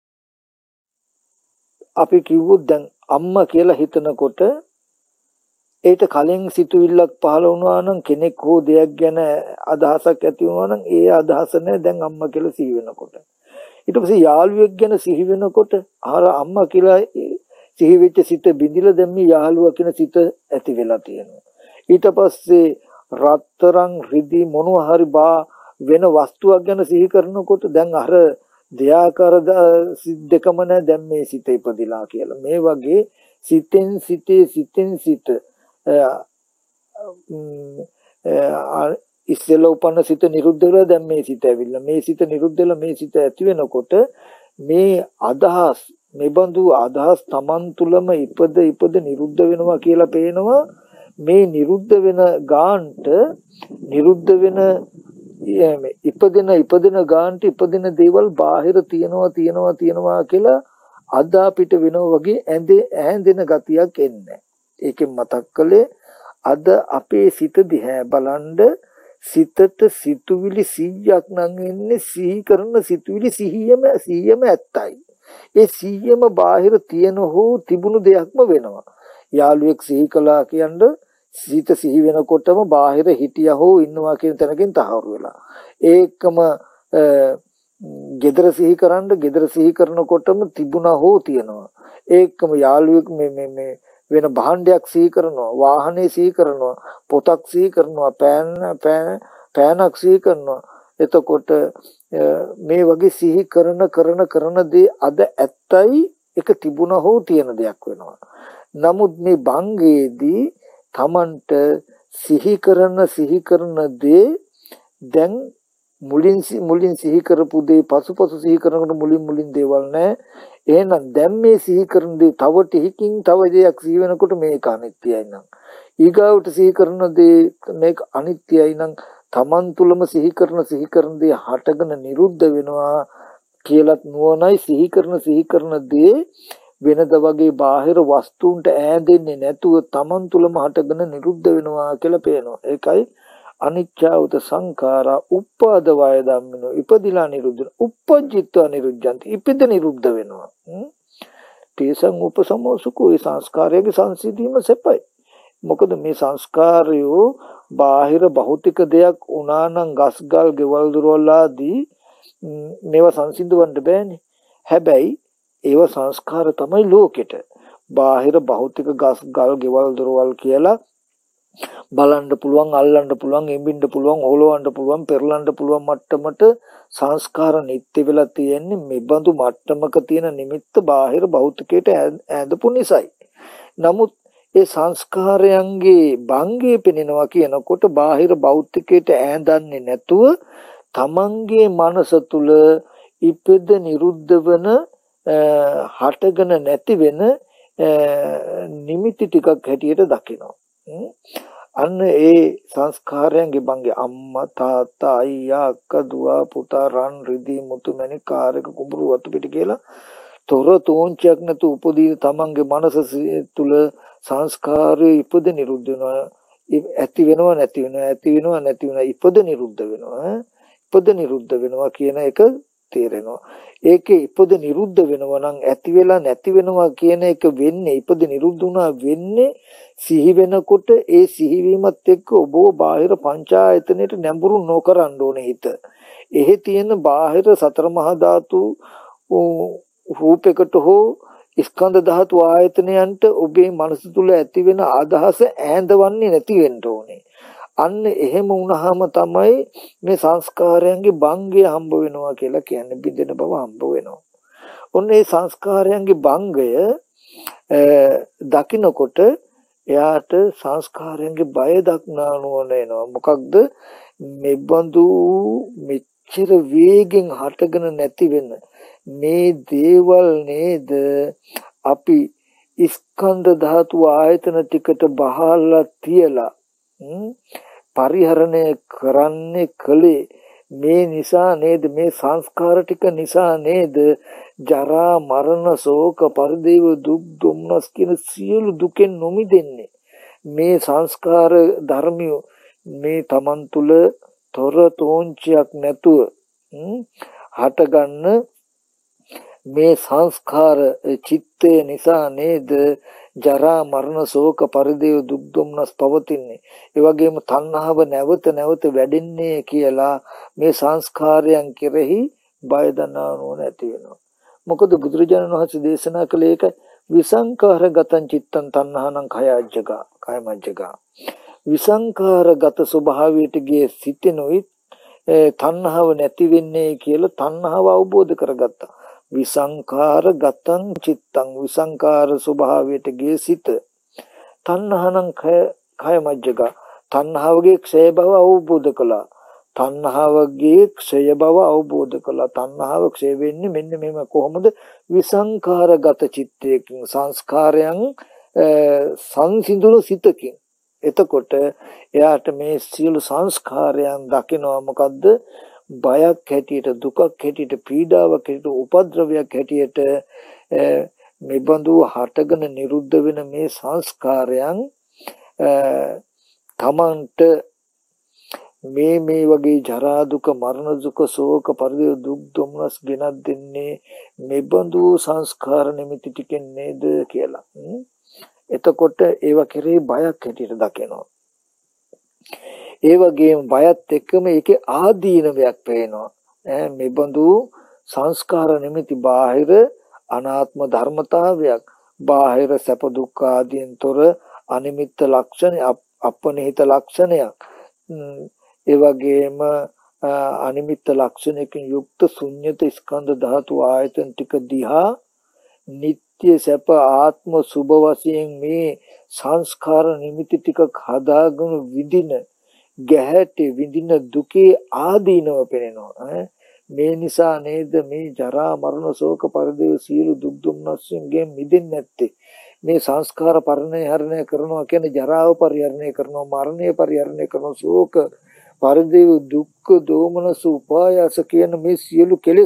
අපි කිව්වොත් දැන් අම්මා කියලා හිතනකොට ඒට කලින් සිතුවිල්ලක් පහළ වුණා නම්, කෙනෙක් හෝ දෙයක් ගැන අදහසක් ඇති වුණා නම් ඒ අදහස නෑ දැන් අම්මා කියලා සිහි වෙනකොට. ඊට පස්සේ යාළුවෙක් ගැන සිහි වෙනකොට අර අම්මා කියලා සිහි වෙච්ච සිත බිඳිලා දැන් මේ යාළුවා කියන සිත ඇති වෙලා තියෙනවා. ඊට පස්සේ රත්තරන් රිදී මොනවා හරි බා වෙන වස්තුවක් ගැන සිහි කරනකොට දැන් අර දෙයාකාර දෙකම නැ දැන් මේ සිත ඉපදිලා කියලා. මේ වගේ සිතෙන් සිතේ සිතෙන් සිත ඉස්සෙල්ලා උපන්න සිත නිරුද්ධ වෙලා දැන් මේ සිත ඇවිල්ලා මේ සිත නිරුද්ධ වෙලා මේ සිත ඇති වෙනකොට මේ අදහස් මෙබඳු අදහස් Taman තුලම ඉපද ඉපද නිරුද්ධ වෙනවා කියලා පේනවා. මේ නිරුද්ධ වෙන ගාන්ට නිරුද්ධ වෙන ඉපදෙන ඉපදෙන ගාන්ට ඉපදෙන දේවල් බාහිර තියනවා තියනවා තියනවා කියලා අද අපිට වෙනවා වගේ ඇඳේ ඇඳෙන ගතියක් එන්නේ. ඒකෙන් මතක් කළේ අද අපේ සිත දිහා බලන්ඩ සිතට සිතුවිලි සීයක් නම් එන්නේ සිහි කරන සිතුවිලි සිහියම සිහියම ඇත්තයි. ඒ සිහියම බාහිර තියෙන හෝ තිබුණු දෙයක්ම වෙනවා. යාළුවෙක් සිහි කළා කියන්නේ සිත සිහි වෙනකොටම බාහිර හිටියා හෝ ඉන්නවා කියන තැනකින් තහවුරු වෙලා. ඒකම gedara සිහි කරන්න gedara සිහි කරනකොටම තිබුණා හෝ තියෙනවා. ඒකම යාළුවෙක් මේ මේ මේ වෙන භාණ්ඩයක් සිහි කරනවා, වාහනේ සිහි කරනවා, පොතක් සිහි කරනවා, පෑන් පෑනක් සිහි කරනවා. එතකොට මේ වගේ සිහි කරන කරන කරන දේ අද ඇත්තයි එක තිබුණා හෝ තියෙන දෙයක් වෙනවා. නමුත් මේ භංගයේදී තමන්ට සිහි කරන සිහි කරන දේ දැන් මුලින් මුලින් සිහි කරපු දේ පසුපසු සිහි කරනකොට මුලින් මුලින් දේවල් නැහැ. එහෙනම් දැන් මේ සිහි කරන දේ තව ටිකකින් තව දෙයක් සිහි වෙනකොට මේක අනිත්‍යයි නම් ඊගාවට සිහි කරන දේ මේක අනිත්‍යයි නම් තමන් තුලම සිහි කරන සිහි කරන දේ හටගෙන නිරුද්ධ වෙනවා කියලත් නුවණයි සිහි කරන සිහි කරන දේ වෙනද වගේ බාහිර වස්තුන්ට ඈඳෙන්නේ නැතුව තමන් තුලම හටගෙන නිරුද්ධ වෙනවා කියලා පේනවා. ඒකයි අනිච්චවත සංඛාරා උප්පාද වය ධම්මිනෝ ඉපදිලා නිරුද්ධ උපජ්ජිත්වා නිරුද්ධಂತಿ ඉපද නිරුද්ධ වෙනවා. තේසං උපසමෝසුකෝ ඒ සංස්කාරයේ සංසිඳීම සෙපයි. මොකද මේ සංස්කාරයෝ බාහිර භෞතික දෙයක් වුණා නම් ගස්ගල් ගෙවල් දොරවල් ආදී මේවා සංසිඳවන්න බෑනේ. හැබැයි ඒව සංස්කාර තමයි ලෝකෙට. බාහිර භෞතික ගස් ගල් ගෙවල් දොරවල් කියලා බලන්න පුළුවන්, අල්ලන්න පුළුවන්, එඹින්න පුළුවන්, හොලවන්න පුළුවන්, පෙරලන්න පුළුවන් මට්ටමට සංස්කාර නිත්‍ය වෙලා තියෙන්නේ මේ බඳු මට්ටමක තියෙන නිමිත්ත බාහිර භෞතිකයට ඈඳපු නිසායි. නමුත් ඒ සංස්කාරයන්ගේ භංගය පෙනෙනවා කියනකොට බාහිර භෞතිකයට ඈඳන්නේ නැතුව තමන්ගේ මනස තුල ඉපද නිරුද්ධ වෙන හටගෙන නැති වෙන නිමිති ටිකක් හැටියට දකිනවා. අන්න ඒ සංස්කාරයන්ගේ භංගේ අම්මා තාත්තා අයියා අක්කා දුව පුතා රන් රිදී මුතු මැණික් කාර්යක කුඹුරු වතු පිට කියලා තොර තෝංචයක් නැතු උපදී තමන්ගේ මනස තුල සංස්කාරය ඉපද නිරුද්ධ වෙනවා. ඇති වෙනවා නැති වෙනවා ඇති වෙනවා නැති වෙනවා ඉපද නිරුද්ධ වෙනවා. ඉපද නිරුද්ධ වෙනවා කියන එක තේරෙනවා. ඒකේ ඉපද නිරුද්ධ වෙනවා නම් ඇති වෙලා නැති වෙනවා කියන එක වෙන්නේ ඉපද නිරුද්ධ වුණා වෙන්නේ සිහි වෙනකොට ඒ සිහිවීමත් එක්ක ඔබව බාහිර පංචායතනෙට නැඹුරු නොකරන්න ඕනේ හිත. එහෙ තියෙන බාහිර සතර මහා ධාතු රූපයකට හෝ ස්කන්ධ ධාතු ආයතනයන්ට ඔබේ මනස තුල ඇති වෙන අදහස ඈඳවන්නේ නැති වෙන්න ඕනේ. අන්න එහෙම වුණාම තමයි මේ සංස්කාරයන්ගේ භංගය හම්බ වෙනවා කියලා කියන්නේ බිඳෙන බව හම්බ වෙනවා. ඔන්න ඒ සංස්කාරයන්ගේ භංගය දකින්නකොට එයාට සංස්කාරයන්ගේ බය දක්නා නුවණ එනවා. මොකක්ද මේ බඳු මෙච්චර වේගෙන් හටගෙන නැති වෙන මේ දේවල් නේද අපි ස්කන්ධ ධාතු ආයතන ටිකට බහලා තියලා පරිහරණය කරන්නේ කලේ මේ නිසා නේද මේ සංස්කාර ටික නිසා නේද ජරා මරණ ශෝක පරිදේව දුක් දුම්නස් කියන සියලු දුකෙන් නොමිදෙන්නේ. මේ සංස්කාර ධර්මිය මේ Taman තුල තොර තෝංචයක් නැතුව හටගන්න මේ සංස්කාර චිත්තය නිසා නේද ජරා මරණ ශෝක පරිදේව දුක් දුම්නස් පවතින්නේ. ඒ වගේම තණ්හාව නැවත නැවත වැඩෙන්නේ කියලා මේ සංස්කාරයන් කෙරෙහි බය දනාවෝ නැති වෙනවා. මොකද බුදුරජාණන් වහන්සේ දේශනා කළේ ඒක විසංකාරගතං චිත්තං තණ්හානං khයajjaka khයමජ්ජක. විසංකාරගත ස්වභාවයට ගිය සිටිනුයි තණ්හාව නැති වෙන්නේ කියලා තණ්හාව අවබෝධ කරගත්තා. විසංකාරගතං චිත්තං විසංකාර ස්වභාවයට ගිය සිට තණ්හානම් කය කය මජ්ජක තණ්හාවගේ ක්ෂය බව අවබෝධ කළා. තණ්හාවගේ ක්ෂය බව අවබෝධ කළා. තණ්හාව ක්ෂය වෙන්නේ මෙන්න මෙහෙම කොහොමද? විසංකාරගත චිත්තයකින් සංස්කාරයන් සංසිඳුණු සිතකින්. එතකොට එයාට මේ සියලු සංස්කාරයන් දකිනවා මොකද්ද? බයක් හැටියට, දුකක් හැටියට, පීඩාවක් හැටියට, උපද්‍රවයක් හැටියට මේ බඳු හටගෙන නිරුද්ධ වෙන මේ සංස්කාරයන් තමන්ට මේ මේ වගේ ජරා දුක, මරණ දුක, ශෝක පරිදේ දුක් දුම්නස් ගෙනත් දෙන්නේ මේ බඳු සංස්කාර නිමිති ටිකෙන් නේද කියලා. එතකොට ඒව කෙරේ බයක් හැටියට දකිනවා. ඒ වගේම බයත් එක්කම ඒකේ ආදීනවයක් පේනවා. ඈ මේ බඳු සංස්කාර නිමිති බාහිර අනාත්ම ධර්මතාවයක්, බාහිර සැප දුක් ආදීන්තර අනිමිත්ත ලක්ෂණ, අපනිහිත ලක්ෂණයක්. ඒ වගේම අනිමිත්ත ලක්ෂණයකින් යුක්ත ශුන්්‍යත ස්කන්ධ ධාතු ආයතන ටික දිහා නිත්‍ය සැප ආත්ම සුභ වශයෙන් මේ සංස්කාර නිමිති ටික හදාගෙන විඳින ගැහැටි විඳින දුකේ ආදීනව පෙනෙනවා. මේ නිසා නේද මේ ජරා මරණ ශෝක පරිදේ සියලු දුක් දුම්නස්යෙන් මිදෙන්නේ නැත්තේ. මේ සංස්කාර පරිහරණය කරනවා කියන්නේ ජරාව පරිහරණය කරනවා, මරණය පරිහරණය කරනවා, ශෝක පරිදේ දුක්ඛ දෝමනස උපායාස කියන මේ සියලු කෙලෙස්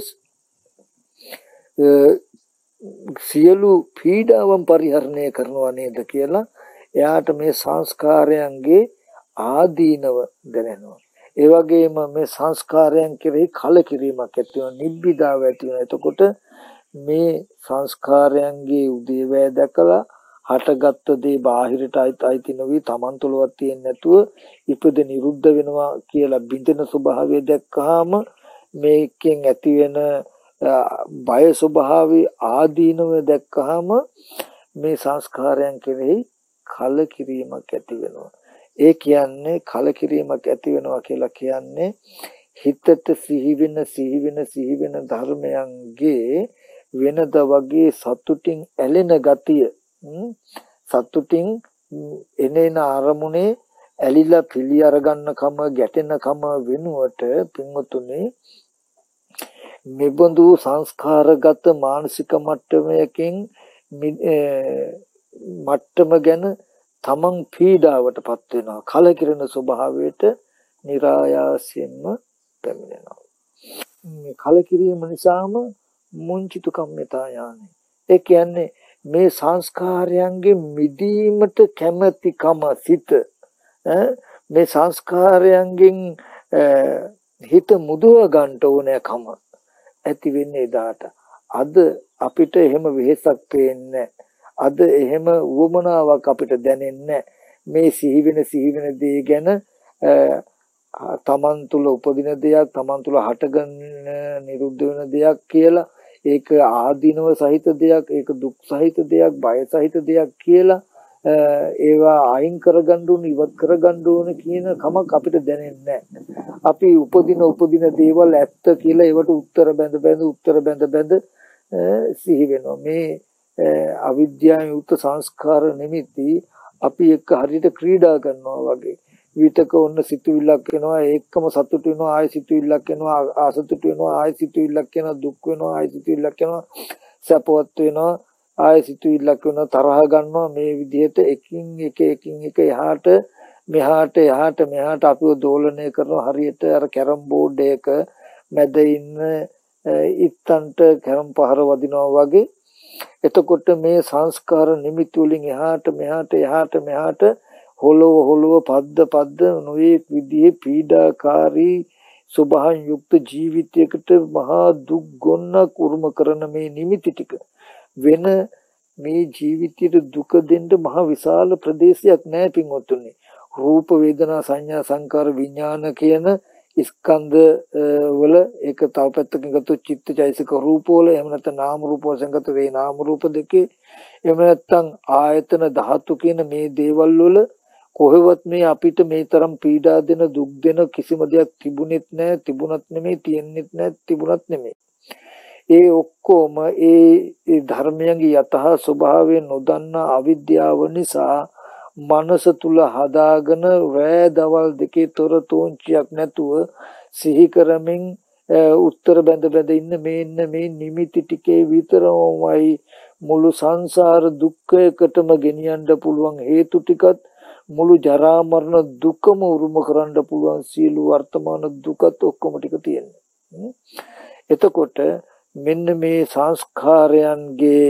සියලු පීඩාවන් පරිහරණය කරනවා නේද කියලා එයාට මේ සංස්කාරයන්ගේ ආදීනව දැනෙනවා. ඒ වගේම මේ සංස්කාරයන් කෙරෙහි කලකිරීමක් ඇති වෙනවා, නිබ්බිදාව ඇති වෙනවා. එතකොට මේ සංස්කාරයන්ගේ උදේවැය දැකලා හටගත්තු දේ බාහිරට අයිති නොවි තමන් තුළවත් තියෙන්නේ නැතුව ඉපද නිරුද්ධ වෙනවා කියලා බින්දෙන ස්වභාවය දැක්කහම මේකෙන් ඇති වෙන බය ස්වභාවයේ ආදීනව දැක්කහම මේ සංස්කාරයන් කෙරෙහි කලකිරීමක් ඇති වෙනවා. ඒ කියන්නේ කලකිරීමක් ඇති වෙනවා කියලා කියන්නේ හිතට සිහි වෙන සිහි වෙන සිහි වෙන ධර්මයන්ගේ වෙනද වගේ සතුටින් ඇලෙන ගතිය, සතුටින් එනේන අරමුණේ ඇලිලා පිළි අරගන්න කම, ගැටෙන කම වෙනුවට පින්වතුනි මෙබඳු සංස්කාරගත මානසික මට්ටමකින් මට්ටම ගැන තමන් පීඩාවටපත් වෙනවා, කලකිරෙන ස්වභාවයට નિરાයාසයෙන්ම පැමිණෙනවා. මේ කලකිරීම නිසාම මුංචිතු කම්මිතා ඥානෙ. ඒ කියන්නේ මේ සංස්කාරයන්ගේ මිදීමට කැමැතිකම සිත, මේ සංස්කාරයන්ගෙන් හිත මුදව ගන්න ඕනෑකම ඇති වෙන්නේ එදාට. අද අපිට එහෙම වෙහෙසක් පේන්නේ, අද එහෙම උවමනාවක් අපිට දැනෙන්නේ. මේ සිහි වෙන සිහි වෙන දේ ගැන තමන් තුළ උපදින දෙයක්, තමන් තුළ හටගන්න නිරුද්ධ වෙන දෙයක් කියලා, ඒක ආදීනව සහිත දෙයක්, ඒක දුක් සහිත දෙයක්, බය සහිත දෙයක් කියලා ඒවා අයින් කරගන්න ඕන, ඉවත් කරගන්න ඕන කියන කමක් අපිට දැනෙන්නේ නැහැ. අපි උපදින උපදින දේවල් ඇත්ත කියලා ඒවට උත්තර බැඳ බැඳ උත්තර බැඳ බැඳ සිහි වෙනවා. මේ අවිද්‍යාව යුක්ත සංස්කාර නිමිති අපි එක්ක හරියට ක්‍රීඩා කරනවා වගේ. විතක ඔන්න සිතුවිල්ලක් එනවා, ඒකම සතුට වෙනවා, ආයෙ සිතුවිල්ලක් එනවා, ආසතුට වෙනවා, ආයෙ සිතුවිල්ලක් එනවා, දුක් වෙනවා, ආයෙ සිතුවිල්ලක් එනවා, සැපවත් වෙනවා, ආයෙ සිතුවිල්ලක් වෙනවා, තරහ ගන්නවා. මේ විදිහට එකින් එක එකින් එක එහාට මෙහාට එහාට මෙහාට අපිව දෝලණය කරනවා. හරියට අර කැරම් බෝඩ් එක මැද ඉන්න ඉත්තන්ට කැරම් පහර වදිනවා වගේ. එතකොට මේ සංස්කාර නිමිති වලින් එහාට මෙහාට එහාට මෙහාට හොලව හොලව පද්ද පද්ද නොයෙක් විදිහේ පීඩාකාරී සුභාන් යුක්ත ජීවිතයකට මහා දුක් ගොන්නක් උරුම කරන මේ නිමිති ටික වෙන මේ ජීවිතයට දුක දෙන්න මහ විශාල ප්‍රදේශයක් නැහැ පින්වත්නි. රූප වේදනා සංඥා සංකාර විඥාන කියන ස්කන්ධ වල ඒක තව පැත්තකින් ගත්තොත් චිත්තචෛසික රූප වල, එහෙම නැත්නම් නාම රූප වශයෙන් ගත්තොත් වේ නාම රූප දෙකේ, එහෙම නැත්නම් ආයතන ධාතු කියන මේ දේවල් වල කොහෙවත් මේ අපිට මේ තරම් පීඩා දෙන දුක් දෙන කිසිම දෙයක් තිබුණෙත් නැහැ, තිබුණත් නෙමෙයි, තියෙන්නෙත් නැහැ, තිබුණත් නෙමෙයි. ඒ ඔක්කොම ඒ ධර්මයන්ගේ යථා ස්වභාවය නොදන්නා අවිද්‍යාව නිසා මනස තුල හදාගෙන රෑ දවල් දෙකේ තොර තෝංචියක් නැතුව සිහි කරමින් උත්තර බැඳ බැඳ ඉන්න මේ ඉන්න මේ නිමිති ටිකේ විතරමයි මුළු සංසාර දුක්ඛයකටම ගෙනියන්න පුළුවන් හේතු ටිකත් මුළු ජරා මරණ දුකම උරුම කරන්න පුළුවන් සියලු වර්තමාන දුකත් ඔක්කොම ටික තියෙනවා. එතකොට මෙන්න මේ සංස්කාරයන්ගේ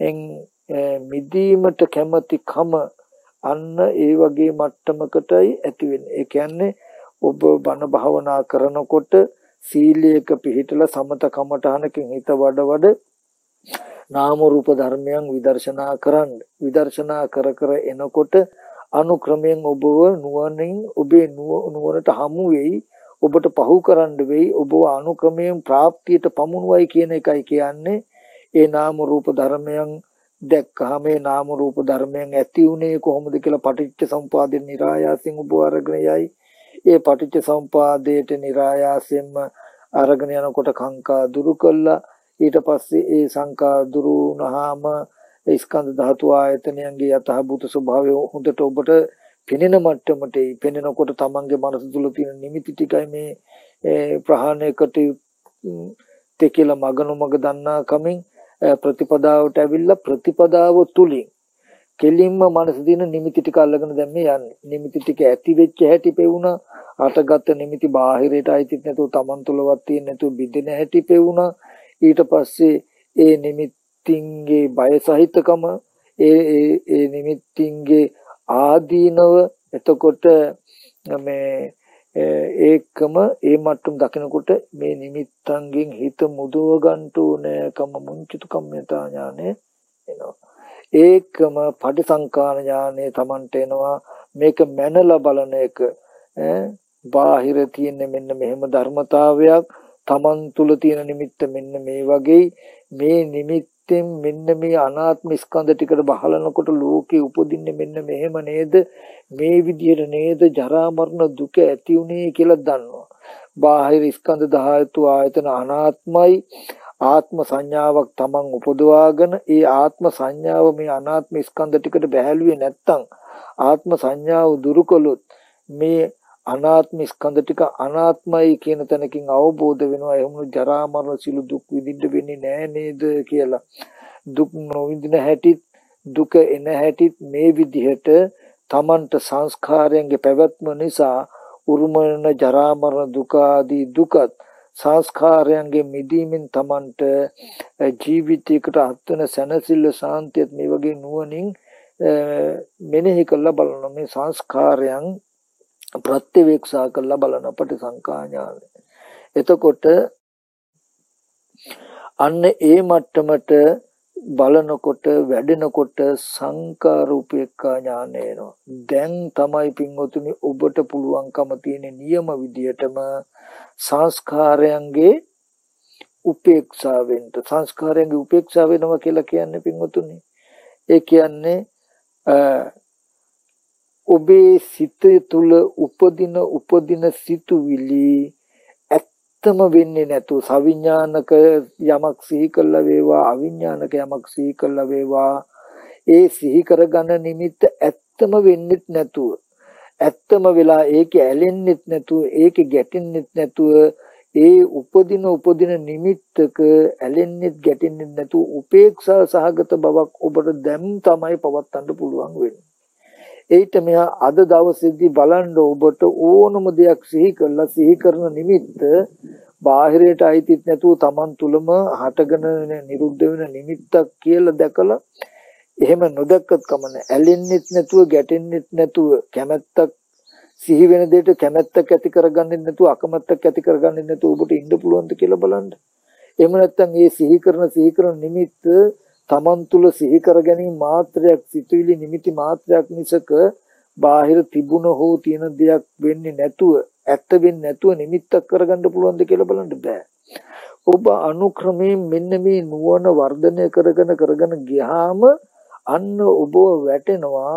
මිදීමට කැමැති කම අන්න ඒ වගේ මට්ටමකටයි ඇති වෙන්නේ. ඒ කියන්නේ ඔබ බණ භාවනා කරනකොට සීලයක පිහිටලා සමත කමඨහනකින් හිත වඩ වඩ නාම රූප ධර්මයන් විදර්ශනා කරන්න. විදර්ශනා කර කර එනකොට අනුක්‍රමයෙන් ඔබව නුවණින් ඔබේ නුවණට හමු වෙයි, ඔබට පහු කරන්න වෙයි, ඔබව අනුක්‍රමයෙන් ප්‍රාප්තියට පමුණුවයි කියන එකයි කියන්නේ. ඒ නාම රූප ධර්මයන් දැක්කහම මේ නාම රූප ධර්මයන් ඇති උනේ කොහොමද කියලා පටිච්ච සමුපාදේ නිරායාසයෙන් ඔබ අරගෙන යයි. ඒ පටිච්ච සමුපාදයට නිරායාසයෙන්ම අරගෙන යනකොට කාංකා දුරු කළා. ඊට පස්සේ ඒ සංකා දුරු වුණාම ස්කන්ධ ධාතු ආයතනයන්ගේ යථාභූත ස්වභාවය හොඳට ඔබට පෙනෙන මට්ටමට පෙනෙනකොට තමන්ගේ මනස තුල තියෙන නිමිති ටිකයි මේ ප්‍රහාණයකට තෙකල මගනු මග දන්නා කමින් ප්‍රතිපදාවට ඇවිල්ලා ප්‍රතිපදාව තුලින් කෙලින්ම මනස දින නිමිති ටික අල්ලගෙන දැන් මේ යන්නේ. නිමිති ටික ඇති වෙච්ච හැටි පෙවුණා. අටගත් නිමිති බාහිරයට අයිතිත් නැතුව තමන් තුලවත් තියෙන්නේ නැතුව බිඳින හැටි පෙවුණා. ඊට පස්සේ ඒ නිමිත්තින්ගේ බය සහිතකම ඒ ඒ නිමිත්තින්ගේ ආදීනව එතකොට මේ ඒකම ඒ මට්ටම් දකිනකොට මේ නිමිත්තන්ගෙන් හිත මුදව ගන්න ඕනේ කම මුංචිත කම්මතා ඥානෙ එනවා. ඒකම පටිසංකාර ඥානෙ Tamanට එනවා. මේක මනලා බලන එක බාහිර තියෙන මෙන්න මෙහෙම ධර්මතාවයක්, Taman තුල තියෙන නිමිත්ත මෙන්න මේ වගේ, මේ නිමිත්තෙන් මෙන්න මේ අනාත්ම ස්කන්ධ ටිකට බහලනකොට ලෝකේ උපදින්නේ මෙන්න මෙහෙම නේද, මේ විදිහට නේද ජරා මරණ දුක ඇති උනේ කියලා දන්නවා. බාහිර ස්කන්ධ ධාතු ආයතන අනාත්මයි. ආත්ම සංඥාවක් Taman උපදවාගෙන ඒ ආත්ම සංඥාව මේ අනාත්ම ස්කන්ධ ටිකට බැහැලුවේ නැත්තම්, ආත්ම සංඥාව දුරු කළොත් මේ අනාත්ම ස්කන්ධ ටික අනාත්මයි කියන තැනකින් අවබෝධ වෙනවා. එහෙම ජරා මරණ සිළු දුක් විඳින්න වෙන්නේ නෑ නේද කියලා. දුක් නොවිඳින හැටිත් දුක එන හැටිත් මේ විදිහට Tamanට සංස්කාරයන්ගේ පැවැත්ම නිසා උරුමන ජරා මරණ දුක ආදී දුකත් සංස්කාරයන්ගේ මිදීමෙන් Tamanට ජීවිතයකට අත්වන සැනසෙල්ල සාන්තියත් මේ වගේ නුවණින් මෙනෙහි කරලා බලන මේ සංස්කාරයන් ප්‍රත්‍යවේක්ෂා කරලා බලන පටිසංකා ඥානය. එතකොට අන්න ඒ මට්ටමට බලනකොට වැඩෙනකොට සංකාරූපේක්ඛා ඥානය එනවා. දැන් තමයි පින්වතුනි ඔබට පුළුවන්කම තියෙන නියම විදියටම සංස්කාරයන්ගේ උපේක්ෂා වෙන්න. සංස්කාරයන්ගේ උපේක්ෂා වෙනවා කියලා කියන්නේ පින්වතුනි, ඒ කියන්නේ ඔබේ සිත තුළ උපදින උපදින සිතුවිලි ඇත්තම වෙන්නේ නැතුව සවිඥානික යමක් සිහි කළා වේවා, අවිඥානික යමක් සිහි කළා වේවා, ඒ සිහි කරගන්න නිමිත්ත ඇත්තම වෙන්නෙත් නැතුව, ඇත්තම වෙලා ඒකේ ඇලෙන්නෙත් නැතුව, ඒකේ ගැටෙන්නෙත් නැතුව, ඒ උපදින උපදින නිමිත්තක ඇලෙන්නෙත් ගැටෙන්නෙත් නැතුව උපේක්ෂා සහගත බවක් ඔබට දැන් තමයි පවත්වන්න පුළුවන් වෙන්නේ. ඒිට මෙහා අද දවසේදී බලන්න ඔබට ඕනම දෙයක් සිහි කරලා සිහි කරන නිමිත්ත බාහිරයට අයිතිත් නැතුව Taman තුලම හටගෙන නිරුද්ධ වෙන නිමිත්තක් කියලා දැකලා එහෙම නොදැක්කත් කමන්නේ, ඇලෙන්නෙත් නැතුව ගැටෙන්නෙත් නැතුව, කැමැත්තක් සිහි වෙන දෙයට කැමැත්තක් ඇති කරගන්නෙත් නැතුව, අකමැත්තක් ඇති කරගන්නෙත් නැතුව ඔබට ඉන්න පුළුවන්ද කියලා බලන්න. එහෙම නැත්නම් මේ සිහි කරන සිහි කරන නිමිත්ත Taman තුල සිහි කර ගැනීම මාත්‍රයක්, සිතුවිලි නිමිති මාත්‍රයක් මිසක බාහිර තිබුණ හෝ තියෙන දෙයක් වෙන්නේ නැතුව, ඇත්ත වෙන්නේ නැතුව නිමිත්තක් කරගන්න පුළුවන්ද කියලා බලන්න බෑ. ඔබ අනුක්‍රමයෙන් මෙන්න මේ නුවණ වර්ධනය කරගෙන කරගෙන ගියාම අන්න ඔබ වැටෙනවා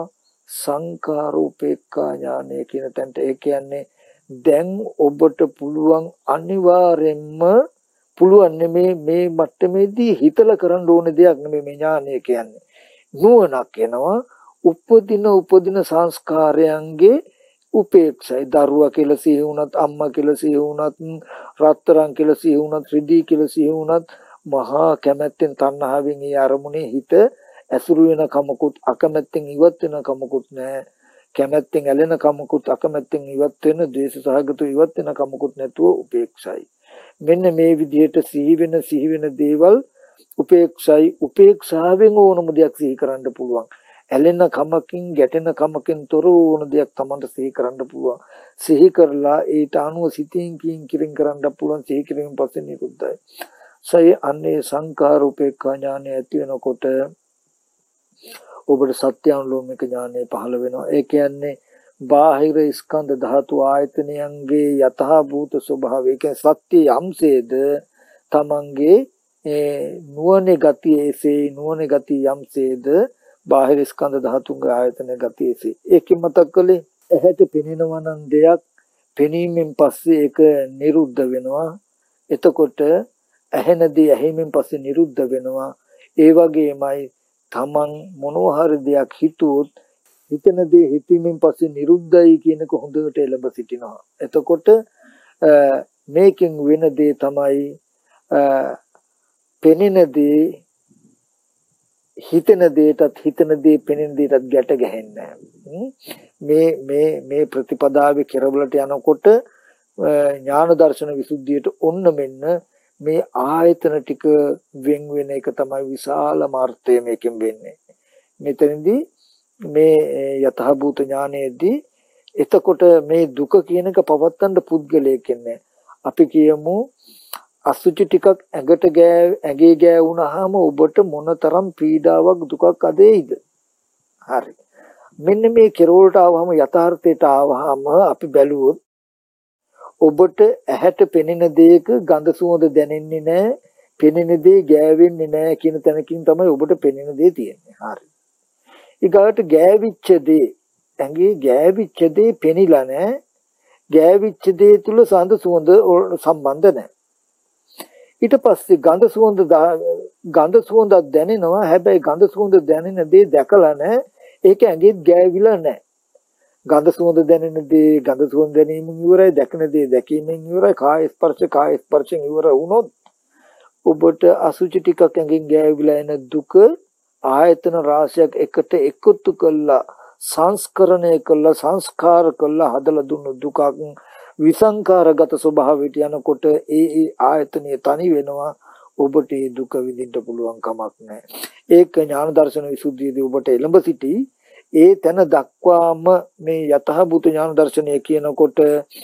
සංකාරෝපේක්ඛා ඥානය කියන තැනට. ඒ කියන්නේ දැන් ඔබට පුළුවන් අනිවාර්යෙන්ම පුළුවන් මේ මේ මට්ටමේදී හිතලා කරන්න ඕන දෙයක් නෙමෙයි මේ ඥානය කියන්නේ. නුවණක් එනවා. උපදින උපදින සංස්කාරයන්ගේ උපේක්ෂයි. දරුවා කියලා සිහි වුණත්, අම්මා කියලා සිහි වුණත්, රත්තරන් කියලා සිහි වුණත්, රිදී කියලා සිහි වුණත් මහා කැමැත්තෙන් තණ්හාවෙන් ඒ අරමුණේ හිත ඇසුරු වෙන කමකුත්, අකමැත්තෙන් ඉවත් වෙන කමකුත් නැහැ. කැමැත්තෙන් ඇලෙන කමකුත්, අකමැත්තෙන් ඉවත් වෙන, ද්වේෂ සහගත ඉවත් වෙන කමකුත් නැතුව උපේක්ෂයි. මෙන්න මේ විදිහට සිහි වෙන සිහි වෙන දේවල් උපේක්ෂයි. උපේක්ෂාවෙන් ඕනම දෙයක් සිහි කරන්න පුළුවන්. ඇලෙන කමකින් ගැටෙන කමකින් තොර ඕන දෙයක් Tamanට සිහි කරන්න පුළුවන්. සිහි කරලා ඊට අනුව සිතින් කියින් කිරින් කරන්න පුළුවන්. සිහි කිරීමෙන් පස්සේ නිරුද්ධයි. සය අන්නේ සංඛාර උපේක්ඛා ඥානය ඇති වෙනකොට ඔබට සත්‍යානුලෝමික ඥානය පහළ වෙනවා. ඒ කියන්නේ බාහිර ස්කන්ධ ධාතු ආයතනයන්ගේ යථා භූත ස්වභාවය, ඒ කියන්නේ සත්‍ය යම්සේද තමන්ගේ නුවණේ ගතිය එසේ, නුවණේ ගතිය යම්සේද බාහිර ස්කන්ධ ධාතුන්ගේ ආයතන ගතිය එසේ. ඒකෙන් මතක් කළේ ඇහැට පෙනෙනවා නම් දෙයක්, පෙනීමෙන් පස්සේ ඒක නිරුද්ධ වෙනවා. එතකොට ඇහෙනදී ඇහිමෙන් පස්සේ නිරුද්ධ වෙනවා. ඒ වගේමයි තමන් මොනවා හරි දෙයක් හිතුවොත් හිතන දේ හිතීමෙන් පස්සේ නිරුද්ධයි කියනක හොඳට එළඹ සිටිනවා. එතකොට මේකෙන් වෙන දේ තමයි පෙනෙන දේ හිතන දේටත් හිතන දේ පෙනෙන දේටත් ගැට ගැහෙන්නේ මේ මේ මේ ප්‍රතිපදාවේ කෙරවලට යනකොට ඥාන දර්ශන විසුද්ධියට ඔන්න මෙන්න මේ ආයතන ටික වෙන් වෙන එක තමයි විශාල මාර්ථය මේකෙන් වෙන්නේ. මෙතනදී මේ යථාභූත ඥානයේදී එතකොට මේ දුක කියන එක පවත්තන්න පුද්ගලයෙක් ඉන්නේ. අපි කියමු අසුචි ටිකක් ඇඟට ගෑ ඇඟේ ගෑවුනහම ඔබට මොනතරම් පීඩාවක් දුකක් අදෙයිද? හරි. මෙන්න මේ කෙරවලට ආවම යථාර්ථයට ආවම අපි බැලුවොත් ඔබට ඇහැට පෙනෙන දේක ගඳ සුවඳ දැනෙන්නේ නැහැ, පෙනෙන දේ ගෑවෙන්නේ නැහැ කියන තැනකින් තමයි ඔබට පෙනෙන දේ තියෙන්නේ. හරි. ඊගාට ගෑවිච්ච දේ, ඇඟේ ගෑවිච්ච දේ පෙනිලා නැහැ. ගෑවිච්ච දේ තුල සඳ සුවඳ සම්බන්ධ නැහැ. ඊට පස්සේ ගඳ සුවඳ ගඳ සුවඳක් දැනෙනවා. හැබැයි ගඳ සුවඳ දැනෙන දේ දැකලා නැහැ. ඒක ඇඟෙත් ගෑවිලා නැහැ. ගඳ සුවඳ දැනෙන දේ ගඳ සුවඳ දැනීමෙන් ඉවරයි, දැකන දේ දැකීමෙන් ඉවරයි. කාය ස්පර්ශ කාය ස්පර්ශයෙන් ඉවර වුණොත් ඔබට අසුචි ටිකක් ඇඟෙන් ගෑවිලා එන දුක ආයතන රාශියක් එකට එකතු කළා, සංස්කරණය කළා, සංස්කාර කළා හදලා දුන්නු දුකක් විසංකාරගත ස්වභාවයට යනකොට ඒ ඒ ආයතනය තනි වෙනවා. ඔබට ඒ දුක විඳින්න පුළුවන් කමක් නැහැ. ඒක ඥාන දර්ශන විසුද්ධියේදී ඔබට එළඹ සිටි ඒ තැන දක්වාම මේ යථාභූත ඥාන දර්ශනය කියනකොට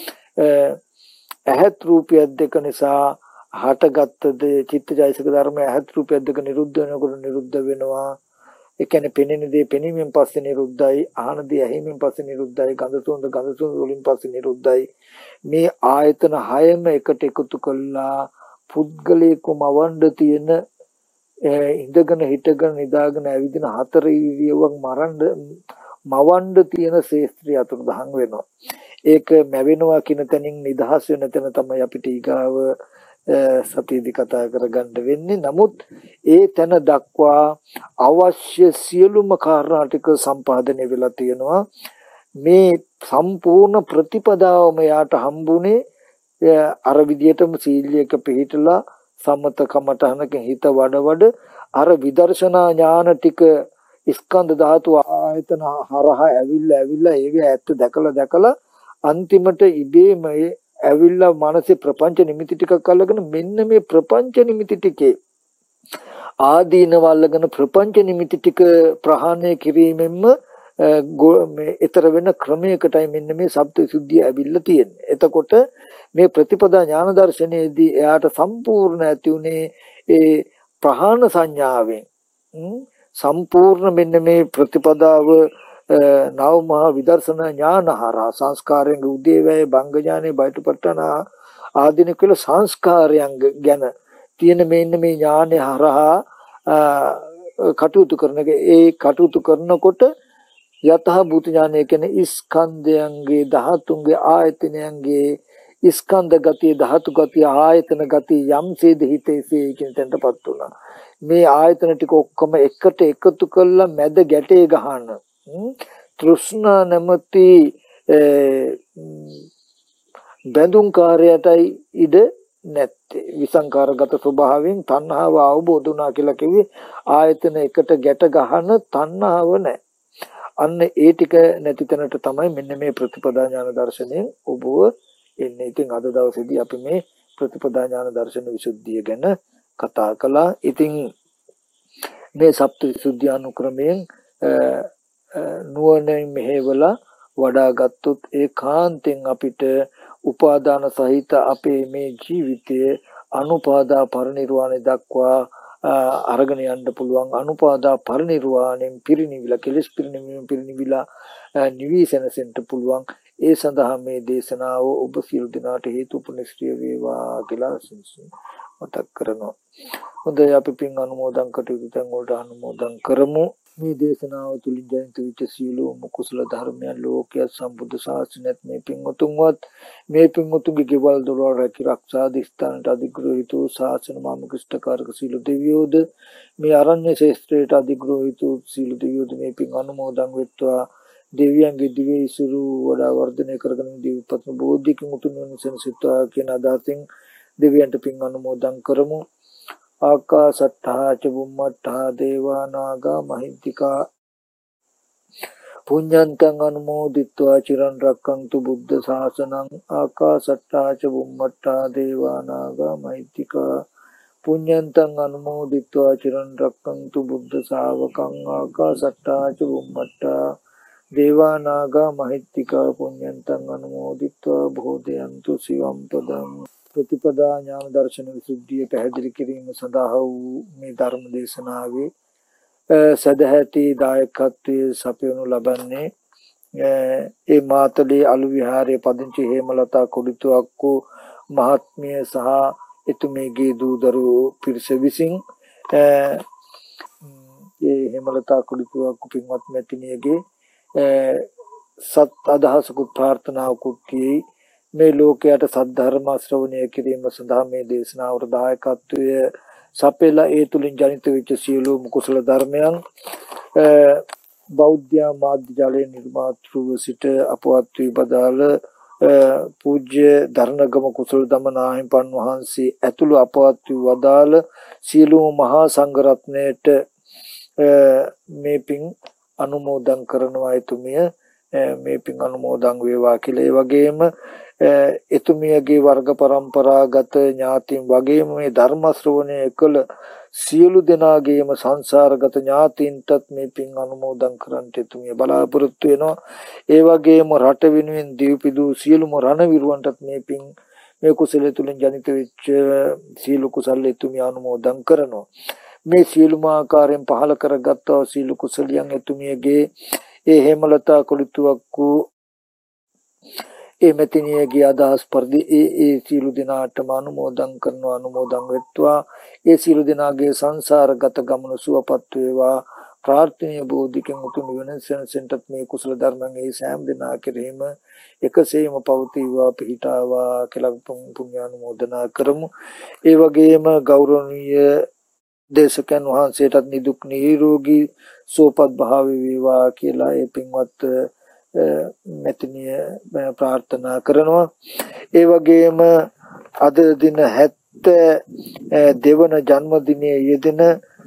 ඇහත් රූපයක් දෙක නිසා හටගත්ත චිත්තජයසක ධර්ම ඇහත් රූපයක් දෙක නිරුද්ධ වෙනකොට නිරුද්ධ වෙනවා. ඒ කියන්නේ පෙනෙන දේ පෙනීමෙන් පස්සේ නිරුද්ධයි, අහන දේ ඇහිමෙන් පස්සේ නිරුද්ධයි, ගඳ සුවඳ ගඳ සුවඳ වලින් පස්සේ නිරුද්ධයි. මේ ආයතන හයම එකට එකතු කළා පුද්ගලයෙකුම වණ්ඩ තියෙන ඉඳගෙන හිටගෙන නිදාගෙන ඇවිදින හතර ඉරියව්වක් මරන්න මවණ්ඩ තියෙන ශේස්ත්‍රය අතුරුදහන් වෙනවා. ඒක මැවෙනවා කියන තැනින් නිදහස් වෙන තැන තමයි අපිට ඊගාව සතියේදී කතා කරගන්න වෙන්නේ. නමුත් ඒ තැන දක්වා අවශ්‍ය සියලුම කාරණා ටික සම්පාදනය වෙලා තියෙනවා. මේ සම්පූර්ණ ප්‍රතිපදාවම යාට හම්බුනේ අර විදියටම සීලයක පිළිහිටලා සම්මත කමඨහනකින් හිත වඩ වඩ අර විදර්ශනා ඥාන ටික ස්කන්ධ ධාතු ආයතන හරහා ඇවිල්ලා ඇවිල්ලා ඒවේ ඇත්ත දැකලා දැකලා අන්තිමට ඉබේම ඇවිල්ලා මානසික ප්‍රපංච නිමිති ටිකක් අල්ලගෙන මෙන්න මේ ප්‍රපංච නිමිති ටිකේ ආදීනව අල්ලගෙන ප්‍රපංච නිමිති ටික ප්‍රහාණය කිරීමෙන්ම මේ ඊතර වෙන ක්‍රමයකටයි මෙන්න මේ සබ්ද සුද්ධිය ඇවිල්ලා තියෙන්නේ. එතකොට මේ ප්‍රතිපදා ඥාන දර්ශනයේදී එයාට සම්පූර්ණ ඇති උනේ ඒ ප්‍රහාණ සංඥාවෙන් සම්පූර්ණ මෙන්න මේ ප්‍රතිපදාව නව මහ විදර්ශනා ඥානහරා සංස්කාරයෙන් උදේවැය බංග ඥානෙ බයටපටන ආදීන කියලා සංස්කාරයන් ගැන තියෙන මෙන්න මේ ඥානය හරහා කටයුතු කරන ඒ කටයුතු කරනකොට යතහ භූත ඥානය කියන්නේ ස්කන්ධයන්ගේ ධාතුන්ගේ ආයතනයන්ගේ ස්කන්ධ ගතිය ධාතු ගතිය ආයතන ගතිය යම්සේද හිතේසේ කියන තැනටපත් වුණා. මේ ආයතන ටික ඔක්කොම එකට එකතු කරලා මැද ගැටේ ගහන තෘෂ්ණා නැමැති බඳුන් කාර්යයටයි ඉඩ නැත්තේ. විසංකාරගත ස්වභාවයෙන් තණ්හාව අවබෝධ වුණා කියලා කිව්වේ ආයතන එකට ගැට ගහන තණ්හාව නැහැ. අන්න ඒ ටික නැති තැනට තමයි මෙන්න මේ ප්‍රතිපදා ඥාන දර්ශනයෙන් ඔබව එන්නේ. ඉතින් අද දවසේදී අපි මේ ප්‍රතිපදා ඥාන දර්ශන විසුද්ධිය ගැන කතා කළා. ඉතින් මේ සප්ත විසුද්ධි අනුක්‍රමයෙන් නුවණින් මෙහෙवला වඩා ගත්තොත් ඒකාන්තයෙන් අපිට උපාදාන සහිත අපේ මේ ජීවිතයේ අනුපාදා පරිනිර්වාණය දක්වා අරගෙන යන්න පුළුවන්. අනුපාදා පරිනිර්වාණයෙන් පිරිනිවිලා කෙලෙස් පිරිනිවීම පිරිනිවිලා නිවිසනසෙන්ට පුළුවන්. ඒ සඳහා මේ දේශනාව ඔබ සියලු දෙනාට හේතුපනිශ්‍රය වේවා කියලා මතක් කරනවා. හොඳයි අපි පින් අනුමෝදන් කටයුතු තැන් වලට අනුමෝදන් කරමු. මේ දේශනාව තුලින් ජනිත වෙච්ච සියලුම කුසල ධර්මයන් ලෝකයේ සම්බුද්ධ ශාසනයත් මේ පින් උතුම්වත් මේ පින් උතුම්ගේ ගෙවල් දොරවල් රැකී ආරක්ෂා දිස්ත්‍රාන්ට අධිග්‍රහිත වූ ශාසන මාමුකිෂ්ඨකාරක සීල දෙවියෝද මේ අරණ්‍ය ශේෂ්ත්‍රයට අධිග්‍රහිත වූ සීල දෙවියෝද මේ පින් අනුමෝදන් වෙත්වා. දෙවියන්ගේ දිව්‍ය ඉසුරු වඩා වර්ධනය කරගෙන දීපත්ම බෝධිකින් උතුම් වෙනසෙන්සිතා කියන අදහසින් දෙවියන්ට පින් අනුමෝදන් කරමු. ආකාසට්ඨා ච බුම්මට්ඨා දේවා නාග මහිද්దికා පුඤ්ඤන්තං අනුමෝදිත්වා චිරන් රැක්කන්තු බුද්ධ ශාසනං. ආකාසට්ඨා ච බුම්මට්ඨා දේවා නාග මහිද්దికා පුඤ්ඤන්තං අනුමෝදිත්වා චිරන් රැක්කන්තු බුද්ධ ශාවකං. ආකාසට්ඨා ච බුම්මට්ඨා දේවා නාග මහිද්దికා පුඤ්ඤන්තං අනුමෝදිත්වා බෝධයන්තු සිවම් පදං. ප්‍රතිපදා ඥාන දර්ශන විසුද්ධිය පැහැදිලි කිරීම සඳහා වූ මේ ධර්ම දේශනාවේ සදැහැති දායකත්වයේ සපයනු ලබන්නේ ඒ මාතලේ අලු විහාරයේ පදිංචි හේමලතා කුඩිතුවක්කු මහත්මිය සහ එතුමියගේ දූ දරුවෝ පිරිස විසින් ඒ හේමලතා කුඩිතුවක්කු පින්වත් මැතිණියගේ සත් අදහසකුත් ප්‍රාර්ථනාවකුත් කියේ මේ ලෝකයට සද්ධර්ම ශ්‍රවණය කිරීම සඳහා මේ දේශනාවට දායකත්වය සපයලා ඒ තුලින් ජනිත වෙච්ච සියලුම කුසල ධර්මයන් බෞද්ධ මාධ්‍ය ජාලයේ නිර්මාතෘව සිට අපවත් වී බදාළ පූජ්‍ය ධර්ණගම කුසල දමනාහිමිපන් වහන්සේ ඇතුළු අපවත් වී වදාළ සියලුම මහා සංඝ රත්නයට මේ පින් අනුමෝදන් කරනවා. එතුමිය මේ පින් අනුමෝදන් වේවා කියලා. ඒ වගේම එතුමියගේ වර්ග પરම්පරාගත ඥාතීන් වගේම මේ ධර්ම ශ්‍රවණය කළ සියලු දෙනාගේම සංසාරගත ඥාතීන්ටත් මේ පින් අනුමෝදන් කරන්ට එතුමිය බලාපොරොත්තු වෙනවා. ඒ වගේම රට වෙනුවෙන් දීපිදු සියලුම රණවිරුවන්ටත් මේ පින් මේ කුසල තුලින් ජනිත වෙච්ච සියලු කුසල එතුමිය අනුමෝදන් කරනවා. මේ සියලුම ආකාරයෙන් පහල කරගත් සියලු කුසලියන් එතුමියගේ ඒ හේමලතා කුලිතුවක්කු ඒ මෙතිනියගේ අදහස් පරිදි ඒ ඒ සියලු දෙනාටම අනුමෝදන් කරනවා. අනුමෝදන් වෙත්වා. ඒ සියලු දෙනාගේ සංසාරගත ගමන සුවපත් වේවා. ප්‍රාර්ථනීය බෝධිකෙන් උතුම් නිවන සෙනසෙන්ටත් මේ කුසල ධර්මයන් ඒ සෑම දෙනා කෙරෙහිම එකසේම පවතිවා පිහිටාවා කියලා පුණ්‍යානුමෝදනා කරමු. ඒ වගේම ගෞරවනීය දේශකයන් වහන්සේටත් නිදුක් නිරෝගී සුවපත් භාවය වේවා කියලා ඒ පින්වත් මෙතනිය ප්‍රාර්ථනා කරනවා. ඒ වගේම අද දින හැත්තෑ දෙවන ජන්මදිනයේ යෙදෙන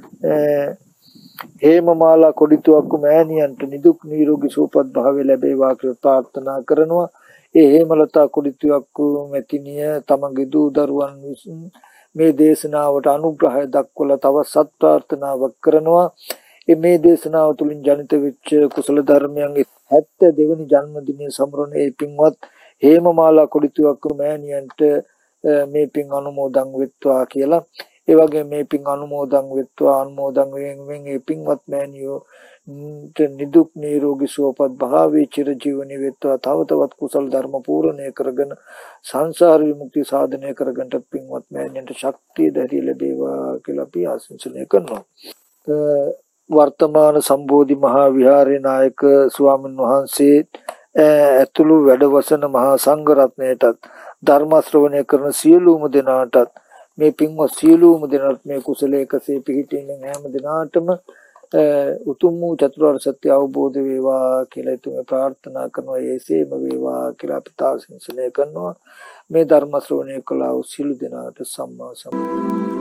හේමමාලා කොඩිතුවක්කු මෑණියන්ට නිදුක් නිරෝගී සුවපත් භාවය ලැබේවා කියලා ප්‍රාර්ථනා කරනවා. ඒ හේමලතා කොඩිතුවක්කු මෙතනිය තමගේ දූ දරුවන් විසින් මේ දේශනාවට අනුග්‍රහය දක්වලා තව සත් ප්‍රාර්ථනාවක් කරනවා. මේ දේශනාව තුළින් ජනිත වෙච්ච කුසල ධර්මයන්ගේ හැත්තෑ දෙවනි ජන්මදිනය සමරන ඒ පින්වත් හේමමාලා කොඩිතුවක්කු මෑණියන්ට මේ පින් අනුමෝදන් වෙත්වා කියලා. ඒ වගේ මේ පින් අනුමෝදන් වෙත්වා. අනුමෝදන් වෙමින් මේ පින්වත් මෑණියෝ නිදුක් නිරෝගී සුවපත් භාවයේ චිරජීවනයේ වෙත්වා. තව තවත් කුසල ධර්ම පූර්ණණය කරගෙන සංසාර විමුක්තිය සාධනය කරගන්නට පින්වත් මෑණියන්ට ශක්තිය ධෛර්යය ලැබේවා කියලා අපි ආශිර්වාද කරනවා. වර්තමාන සම්බෝධි මහා විහාරේ නායක ස්වාමීන් වහන්සේ ඇතුළු වැඩවසන මහා සංඝ රත්නයටත් ධර්ම ශ්‍රවණය කරන සියලුම දෙනාටත් මේ පින්වත් සියලුම දෙනාට මේ කුසලයකසේ පිහිටින්න හැම දිනාටම උතුම් වූ චතුරාර්ය සත්‍ය අවබෝධ වේවා කියලා තුමේ ප්‍රාර්ථනා කරනවා. ඒසේම වේවා කියලා අපි තාසින්සනය කරනවා. මේ ධර්ම ශ්‍රවණය කළා වූ සියලු දෙනාට සම්මා සම්බුද්ධ